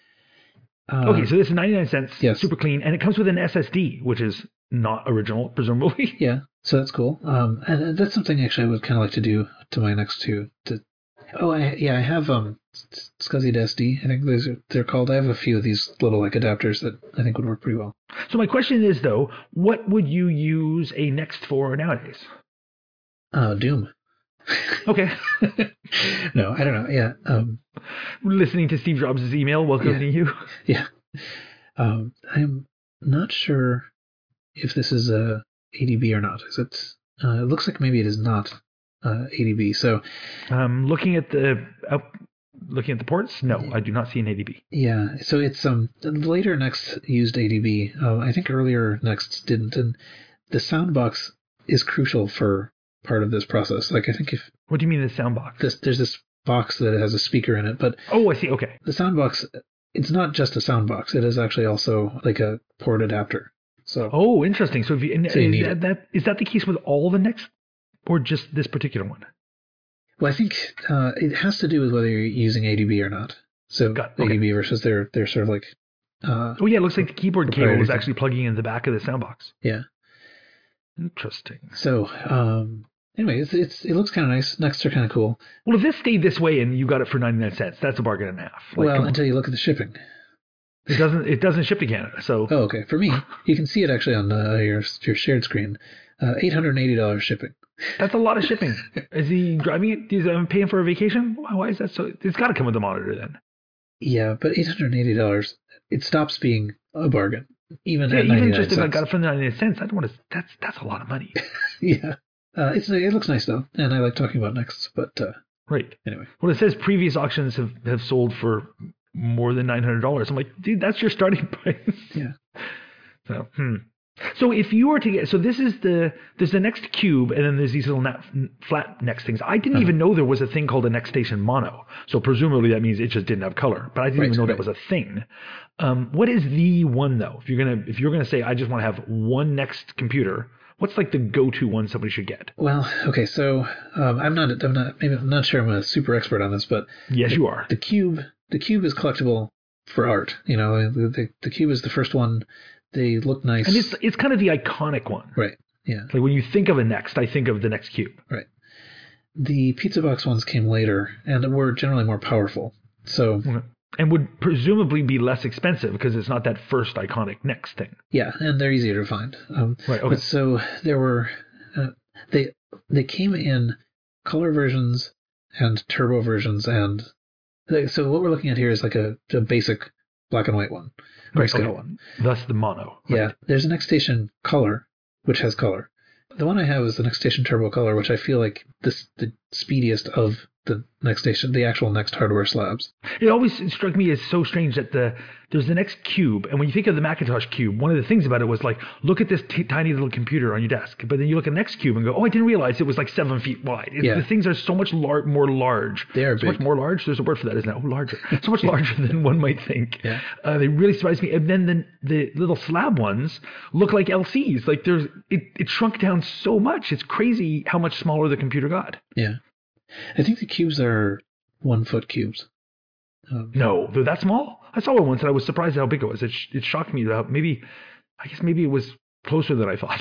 Okay, so this is 99 cents, yes. super clean, and it comes with an SSD, which is not original, presumably. Yeah, so that's cool. And that's something actually I would kind of like to do to my Next 2. I have SCSI to SD. I think they're called. I have a few of these little adapters that I think would work pretty well. So my question is though, what would you use a Next for nowadays? Doom. Okay. No, I don't know. Yeah. Listening to Steve Jobs' email welcoming you. Yeah. I'm not sure if this is ADB or not. Is it? It looks like maybe it is not ADB. So, looking at the ports, no, I do not see an ADB. Yeah. So it's later Next used ADB. I think earlier Nexts didn't, and the sound box is crucial for part of this process. I think if what do you mean the sound box? There's this box that has a speaker in it, but I see. Okay. The sound box, it's not just a sound box. It is actually also like a port adapter. So Oh, interesting. So, if you, and So you is, need is that the case with all the Next, or just this particular one? well, I think it has to do with whether you're using ADB or not. So Got it. Okay. ADB versus they're sort of like Oh, yeah, it looks like the keyboard cable proprietary is thing. actually plugging in the back of the sound box. yeah. Interesting. So anyway, it looks kind of nice. Next are kind of cool. Well, if this stayed this way and you got it for 99 cents, that's a bargain and a half. Like, Well, come on. until you look at the shipping. It doesn't ship to Canada, so Oh, okay. For me, you can see it actually on your shared screen. $880 shipping. that's a lot of shipping. Is he driving it? Is he paying for a vacation? Why is that so? It's got to come with the monitor then. Yeah, but $880, it stops being a bargain. Even Yeah, at even 99 just if I cents. got it for 99 cents, I don't want to. That's a lot of money. Yeah. It looks nice though, and I like talking about Nexts, but Right. anyway. Well, it says previous auctions have sold for more than $900. I'm like, dude, that's your starting price. Yeah. So, So if you were to get, so there's the Next Cube, and then there's these little flat Next things. I didn't even know there was a thing called a Next Station Mono. So presumably that means it just didn't have color. But I didn't even know that was a thing. What is the one though? If you're gonna say I just want to have one Next computer, what's like the go-to one somebody should get? Well, okay, so I'm not sure I'm a super expert on this, but Yes, you are. the cube is collectible for art. You know, the cube is the first one. They look nice. And it's kind of the iconic one. Right. Yeah. Like when you think of a Next, I think of the Next Cube. Right. The pizza box ones came later and were generally more powerful. So And would presumably be less expensive because it's not that first iconic Next thing. yeah, and they're easier to find. Right. Okay. But so there were they came in color versions and turbo versions, and so what we're looking at here is like a basic black and white one, Right, grayscale okay. one. Thus the mono. Right. Yeah, there's a Next Station Color, which has color. The one I have is the Next Station Turbo Color, which I feel like the speediest of the Next Station, the actual Next hardware slabs. It always struck me as so strange that there's the Next Cube, and when you think of the Macintosh Cube, one of the things about it was like, look at this tiny little computer on your desk. But then you look at the Next Cube and go, oh, I didn't realize it was like 7 feet wide. Yeah. The things are so much more large. They are so much big. more large. There's a word for that, isn't it? Oh, larger. So much larger than one might think. Yeah. They really surprised me. And then the little slab ones look like LCs. Like it shrunk down so much. It's crazy how much smaller the computer got. Yeah. I think the cubes are 1 foot cubes. No, they're that small. I saw one once and I was surprised at how big it was. It shocked me that I guess maybe it was closer than I thought.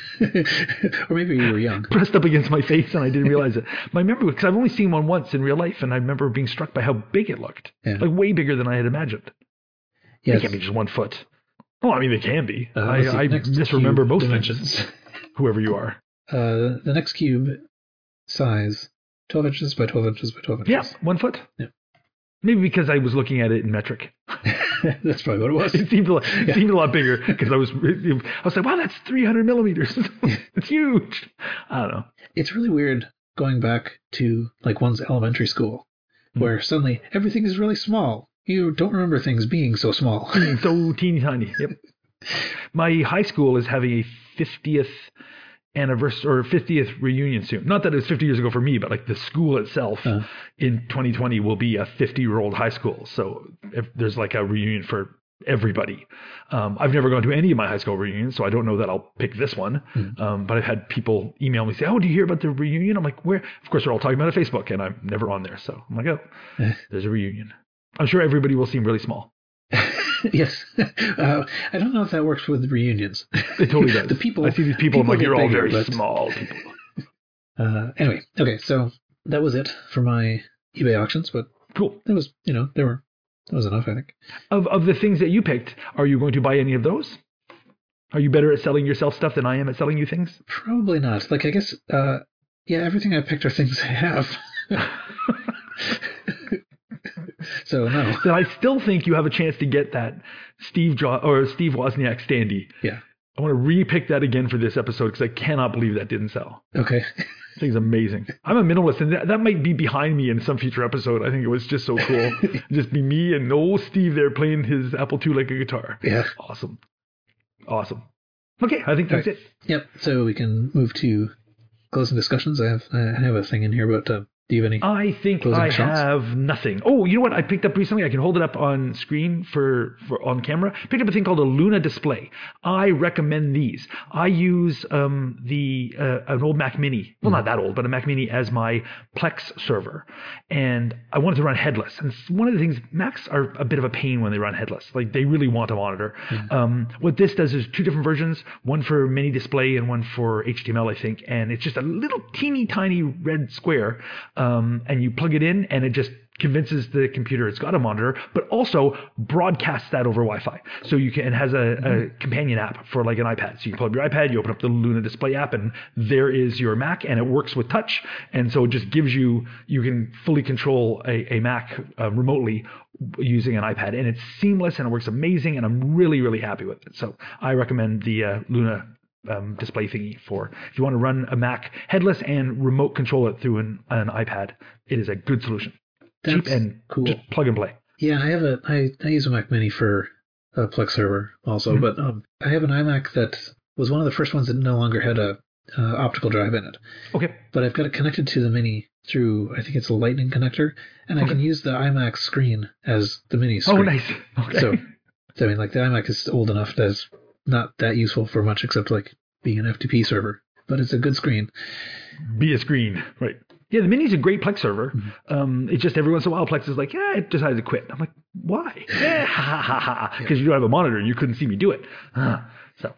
Or maybe you were young. Pressed up against my face and I didn't realize it. I remember because I've only seen one once in real life, and I remember being struck by how big it looked. Yeah. Like way bigger than I had imagined. Yes. They can't be just 1 foot. Oh, I mean they can be. Let's see, I Next misremember Cube most dimensions. things. Whoever you are. The Next Cube size 12 inches by 12 inches by 12 inches. Yeah, 1 foot. Yeah. Maybe because I was looking at it in metric. That's probably what it was. It seemed a lot bigger because I was like, wow, that's 300 millimeters. It's huge. I don't know. It's really weird going back to like one's elementary school where suddenly everything is really small. You don't remember things being so small. So teeny tiny. Yep. My high school is having a 50th anniversary or 50th reunion soon. Not that it was 50 years ago for me, but like the school itself in 2020 will be a 50-year-old high school. So if there's like a reunion for everybody. I've never gone to any of my high school reunions, so I don't know that I'll pick this one. But I've had people email me say, oh, do you hear about the reunion? I'm like, where? Of course, they're all talking about it on Facebook, and I'm never on there. So I'm like, oh, there's a reunion. I'm sure everybody will seem really small. Yes. I don't know if that works with reunions. It totally does. The people, I see these people, I'm like, get you're all bigger, very but- small people. Anyway, okay, so that was it for my eBay auctions, but Cool. that was, that was enough, I think. Of the things that you picked, are you going to buy any of those? Are you better at selling yourself stuff than I am at selling you things? Probably not. Like, I guess, everything I picked are things I have. So, no. Then I still think you have a chance to get that Steve Wozniak standee. Yeah. I want to re-pick that again for this episode because I cannot believe that didn't sell. Okay. This thing's amazing. I'm a minimalist, and that might be behind me in some future episode. I think it was just so cool. Just be me and old Steve there playing his Apple II like a guitar. Yeah. Awesome. Okay, I think that's it. Yep. So we can move to closing discussions. I have a thing in here about. Do Do you have any? I think closing I shots? have nothing. Oh, you know what I picked up recently? I can hold it up on screen for on camera. Picked up a thing called a Luna display. I recommend these. I use an old Mac Mini. Well, not that old, but a Mac Mini as my Plex server. And I wanted to run headless. And one of the things, Macs are a bit of a pain when they run headless. Like they really want a monitor. What this does is 2 different versions, one for mini display and one for HTML, I think. And it's just a little teeny tiny red square. And you plug it in and it just convinces the computer it's got a monitor, but also broadcasts that over Wi-Fi. So you can, it has a companion app for like an iPad. So you pull up your iPad, you open up the Luna display app, and there is your Mac, and it works with touch. And so it just gives you can fully control a Mac remotely using an iPad, and it's seamless and it works amazing, and I'm really, really happy with it. So I recommend the Luna display thingy for if you want to run a Mac headless and remote control it through an iPad. It is a good solution. Cheap and cool. Just plug and play. Yeah, I use a Mac Mini for a Plex server also, but I have an iMac that was one of the first ones that no longer had a optical drive in it. Okay. But I've got it connected to the Mini through, I think it's a Lightning connector, and I can use the iMac screen as the Mini screen. Oh, nice. Okay. So I mean, like the iMac is old enough that it's not that useful for much except like being an FTP server, but it's a good screen. Be a screen, right? Yeah, the Mini's a great Plex server. It's just every once in a while Plex is like, yeah, it decided to quit. I'm like, why? Because you don't have a monitor and you couldn't see me do it. So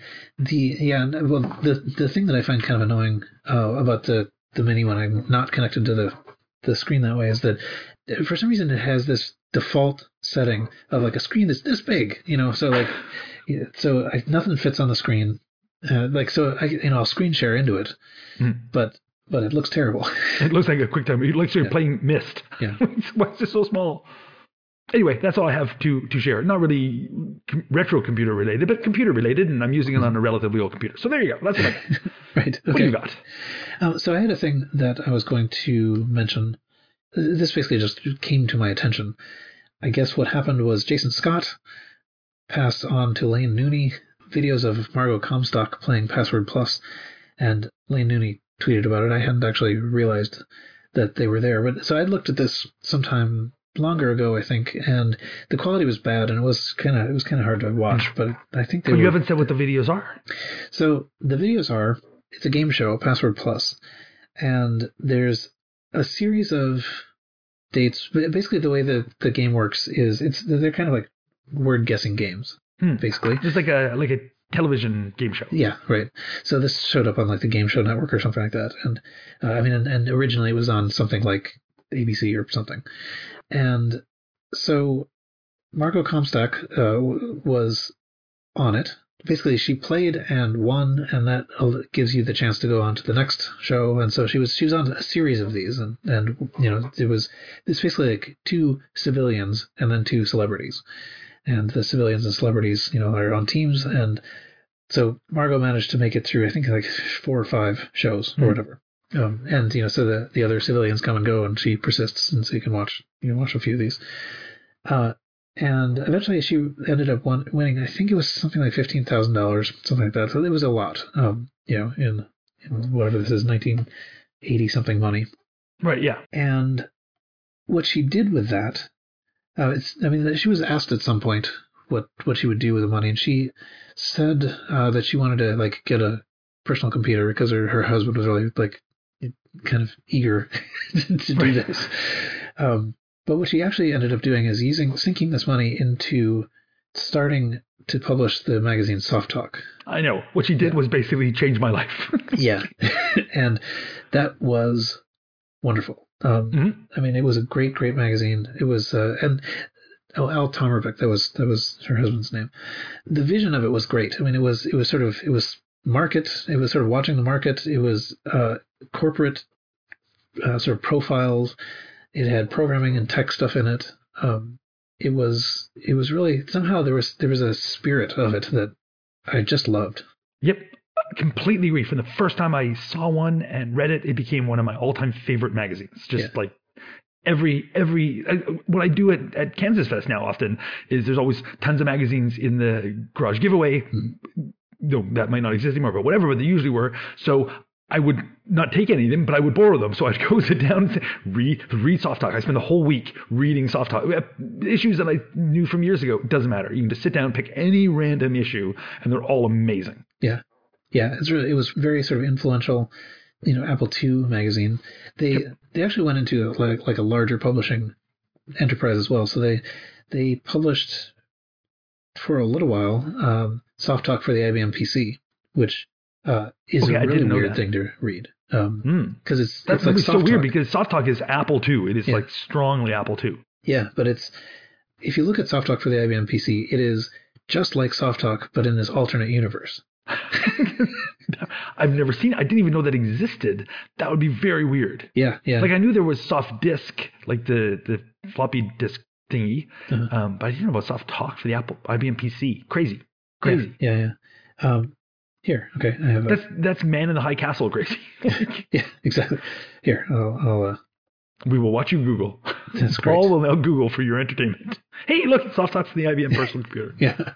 the thing that I find kind of annoying about the Mini when I'm not connected to the screen that way is that for some reason it has this default setting of like a screen that's this big, so like nothing fits on the screen. I'll screen share into it, but it looks terrible. It looks like a QuickTime. It looks like you're playing Myst. Yeah. Why is it so small? Anyway, that's all I have to share. Not really retro computer related, but computer related, and I'm using it on a relatively old computer. So there you go. That's what I got. Right. Okay. What do you got? So I had a thing that I was going to mention. This basically just came to my attention. I guess what happened was Jason Scott passed on to Lane Nooney videos of Margot Comstock playing Password Plus, and Lane Nooney tweeted about it. I hadn't actually realized that they were there, but so I looked at this sometime longer ago, I think, and the quality was bad, and it was kind of hard to watch. But I think you haven't said what the videos are. So the videos are, it's a game show, Password Plus, and there's a series of dates. Basically, the way the game works is they're kind of like word guessing games. Basically, just like a television game show. Yeah, right. So this showed up on like the Game Show Network or something like that, and and originally it was on something like ABC or something, and so Margot Comstock was on it. Basically, she played and won, and that gives you the chance to go on to the next show. And so she was on a series of these, and it's basically like 2 civilians and then 2 celebrities. And the civilians and celebrities, are on teams. And so Margot managed to make it through, I think, like 4 or 5 shows or whatever. So the other civilians come and go, and she persists, and so you can watch a few of these. And eventually she ended up winning, I think it was something like $15,000, something like that. So it was a lot, in whatever this is, 1980 something money. Right, yeah. And what she did with that, she was asked at some point what she would do with the money, and she said that she wanted to like get a personal computer because her husband was really like kind of eager to do this. But what she actually ended up doing is sinking this money into starting to publish the magazine Soft Talk. I know. What she did was basically change my life. Yeah. And that was wonderful. It was a great, great magazine. It was, Al Tomerbeck, that was her husband's name. The vision of it was great. It was market. It was sort of watching the market. It was corporate sort of profiles. It had programming and tech stuff in it. It was really, somehow there was a spirit of it that I just loved. Yep. Completely agree. From the first time I saw one and read it, it became one of my all-time favorite magazines. Like every what I do at Kansas Fest now often is there's always tons of magazines in the garage giveaway. No, that might not exist anymore, but whatever, but they usually were. So I would not take any of them, but I would borrow them. So I'd go sit down and read Soft Talk. I spend the whole week reading Soft Talk. Issues that I knew from years ago, it doesn't matter. You can just sit down and pick any random issue, and they're all amazing. Yeah. Yeah, it was very sort of influential. Apple II magazine. They actually went into like a larger publishing enterprise as well. So they published for a little while Soft Talk for the IBM PC, which is a really weird thing to read. Because it's like so weird because Soft Talk is Apple II. It is like strongly Apple II. Yeah, but if you look at Soft Talk for the IBM PC, it is just like Soft Talk, but in this alternate universe. I've never seen it. I didn't even know that existed. That would be very weird. Yeah. Like I knew there was Soft Disk, like the floppy disk thingy, but I didn't know about Soft Talk for the IBM PC. Crazy. Yeah. Here, okay, I have that's Man in the High Castle crazy. Yeah, exactly. Here, I'll we will watch you Google. That's great. Paul will now Google for your entertainment. Hey, look, it's Soft Talk for the IBM personal computer. Yeah.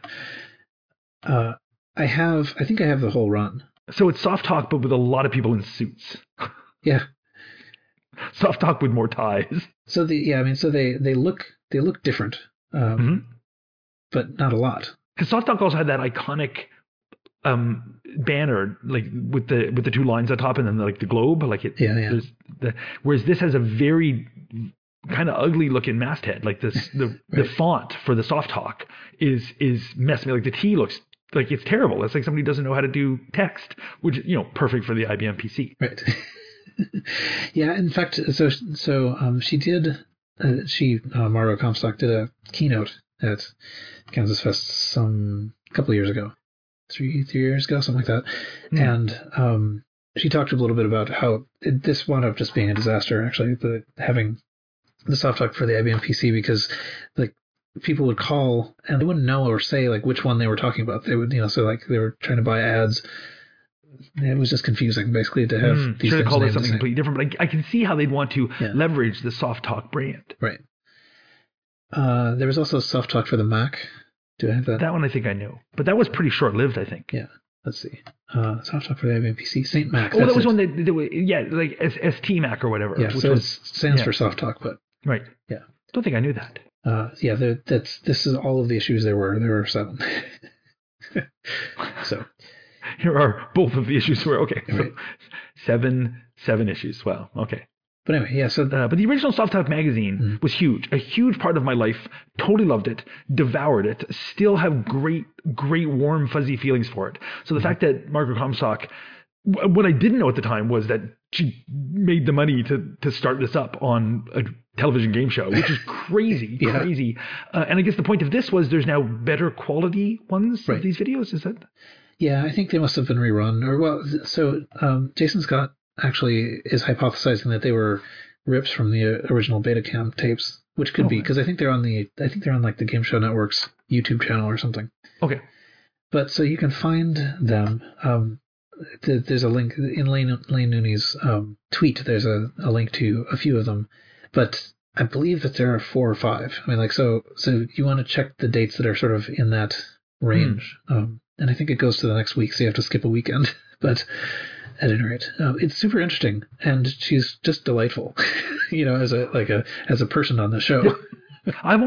I think I have the whole run. So it's Soft Talk, but with a lot of people in suits. Yeah. Soft Talk with more ties. So they look different, but not a lot. Because Soft Talk also had that iconic banner, like with the two lines on top, and then like the globe, like it. Yeah. Whereas this has a very kind of ugly looking masthead. Like this, the font for the Soft Talk is messed me. Like the T looks like it's terrible. It's like somebody doesn't know how to do text, which perfect for the IBM PC. Right. Yeah. In fact, so she did. Margo Comstock did a keynote at Kansas Fest a couple of years ago, 3 years ago, something like that. And she talked a little bit about how this wound up just being a disaster, actually, having the Soft Talk for the IBM PC, because like people would call and they wouldn't know or say like which one they were talking about. They would, so like they were trying to buy ads. It was just confusing, basically, to have these should have called it named something completely different. But I can see how they'd want to leverage the Soft Talk brand. Right. There was also Soft Talk for the Mac. Do I have that? That one I think I know, but that was pretty short-lived, I think. Yeah. Let's see. Soft Talk for the IBM PC. St. Mac. Oh, that was one that like ST Mac or whatever. Yeah, so it stands for Soft Talk, but right. Yeah. Don't think I knew that. This is all of the issues there were. There were 7. So here are both of the issues were okay. Right. So 7 issues. Wow. Okay. But anyway, yeah. So, but the original Soft Talk magazine was huge, a huge part of my life. Totally loved it, devoured it. Still have great, warm, fuzzy feelings for it. So the fact that Margo Comstock, what I didn't know at the time was that she made the money to start this up on a television game show, which is crazy, crazy. And I guess the point of this was there's now better quality ones of these videos. Is that? Yeah, I think they must have been rerun. So Jason Scott actually is hypothesizing that they were rips from the original Betacam tapes, which could be because I think they're on like the Game Show Network's YouTube channel or something. Okay. But so you can find them. There's a link in Lane Nooney's tweet. There's a link to a few of them, but I believe that there are 4 or 5. I mean, like so you want to check the dates that are sort of in that range. And I think it goes to the next week, so you have to skip a weekend. But at any rate, it's super interesting, and she's just delightful, as a person on the show. I've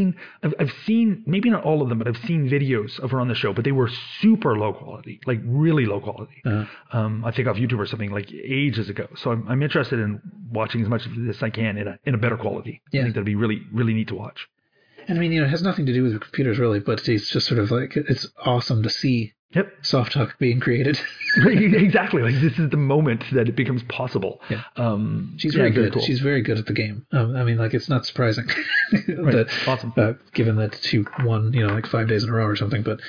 seen maybe not all of them, but I've seen videos of her on the show, but they were super low quality, like really low quality. I think off YouTube or something like ages ago. So I'm interested in watching as much of this as I can in a better quality. I think that'd be really, really neat to watch. And I mean, it has nothing to do with computers really, but it's just sort of like, it's awesome to see Soft Talk being created. Exactly. Like this is the moment that it becomes possible. Yeah. She's very good. Cool. She's very good at the game. I mean, like it's not surprising that, awesome. Given that she won, like 5 days in a row or something, but,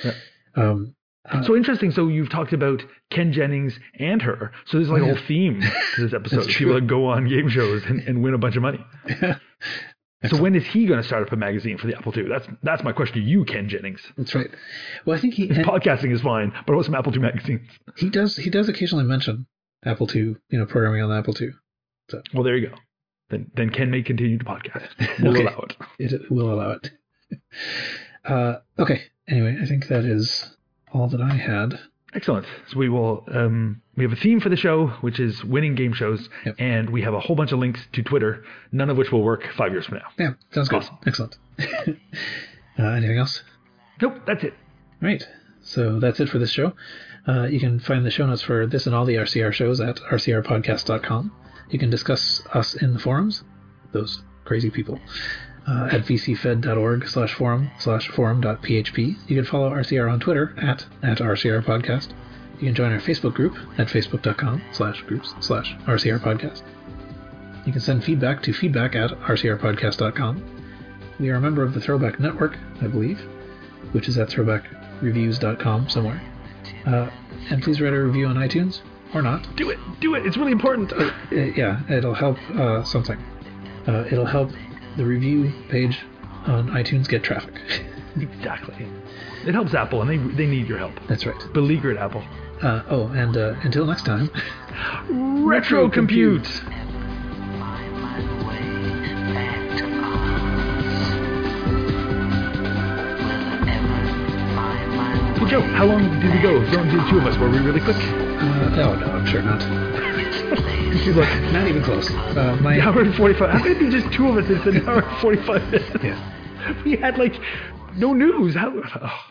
so interesting. So you've talked about Ken Jennings and her. So there's like a whole theme to this episode. People that go on game shows and win a bunch of money. So when is he going to start up a magazine for the Apple II? That's my question to you, Ken Jennings. That's right. Well, I think podcasting is fine, but what some Apple II magazines? He does occasionally mention Apple II, programming on the Apple II. So. Well, there you go. Then Ken may continue to podcast. We'll allow it. It will allow it. Okay. Anyway, I think that is all that I had. Excellent. So we will We have a theme for the show, which is winning game shows, Yep. and we have a whole bunch of links to Twitter, none of which will work 5 years from now. Yeah, sounds good. Awesome. Excellent. Anything else? Nope, that's it. Right. So that's it for this show. You can find the show notes for this and all the RCR shows at rcrpodcast.com. You can discuss us in the forums, those crazy people, at vcfed.org/forum/forum.php. You can follow RCR on Twitter at RCRpodcast. You can join our Facebook group at facebook.com/groups/RCRpodcast. You can send feedback to feedback@rcrpodcast.com. We are a member of the Throwback Network, I believe, which is at throwbackreviews.com somewhere. And please write a review on iTunes, or not. Do it. It's really important. Yeah, it'll help something. It'll help the review page on iTunes get traffic. Exactly. It helps Apple, and they need your help. That's right. Beleaguered Apple. And until next time, Retro Compute. Hey, Joe, how long did we go? As long as the two of us, were we really quick? no, I'm sure not. Look, Not even close. an hour and 45. How could it be just two of us? It's an hour and 45 minutes. Yeah. We had, no news. How... Oh.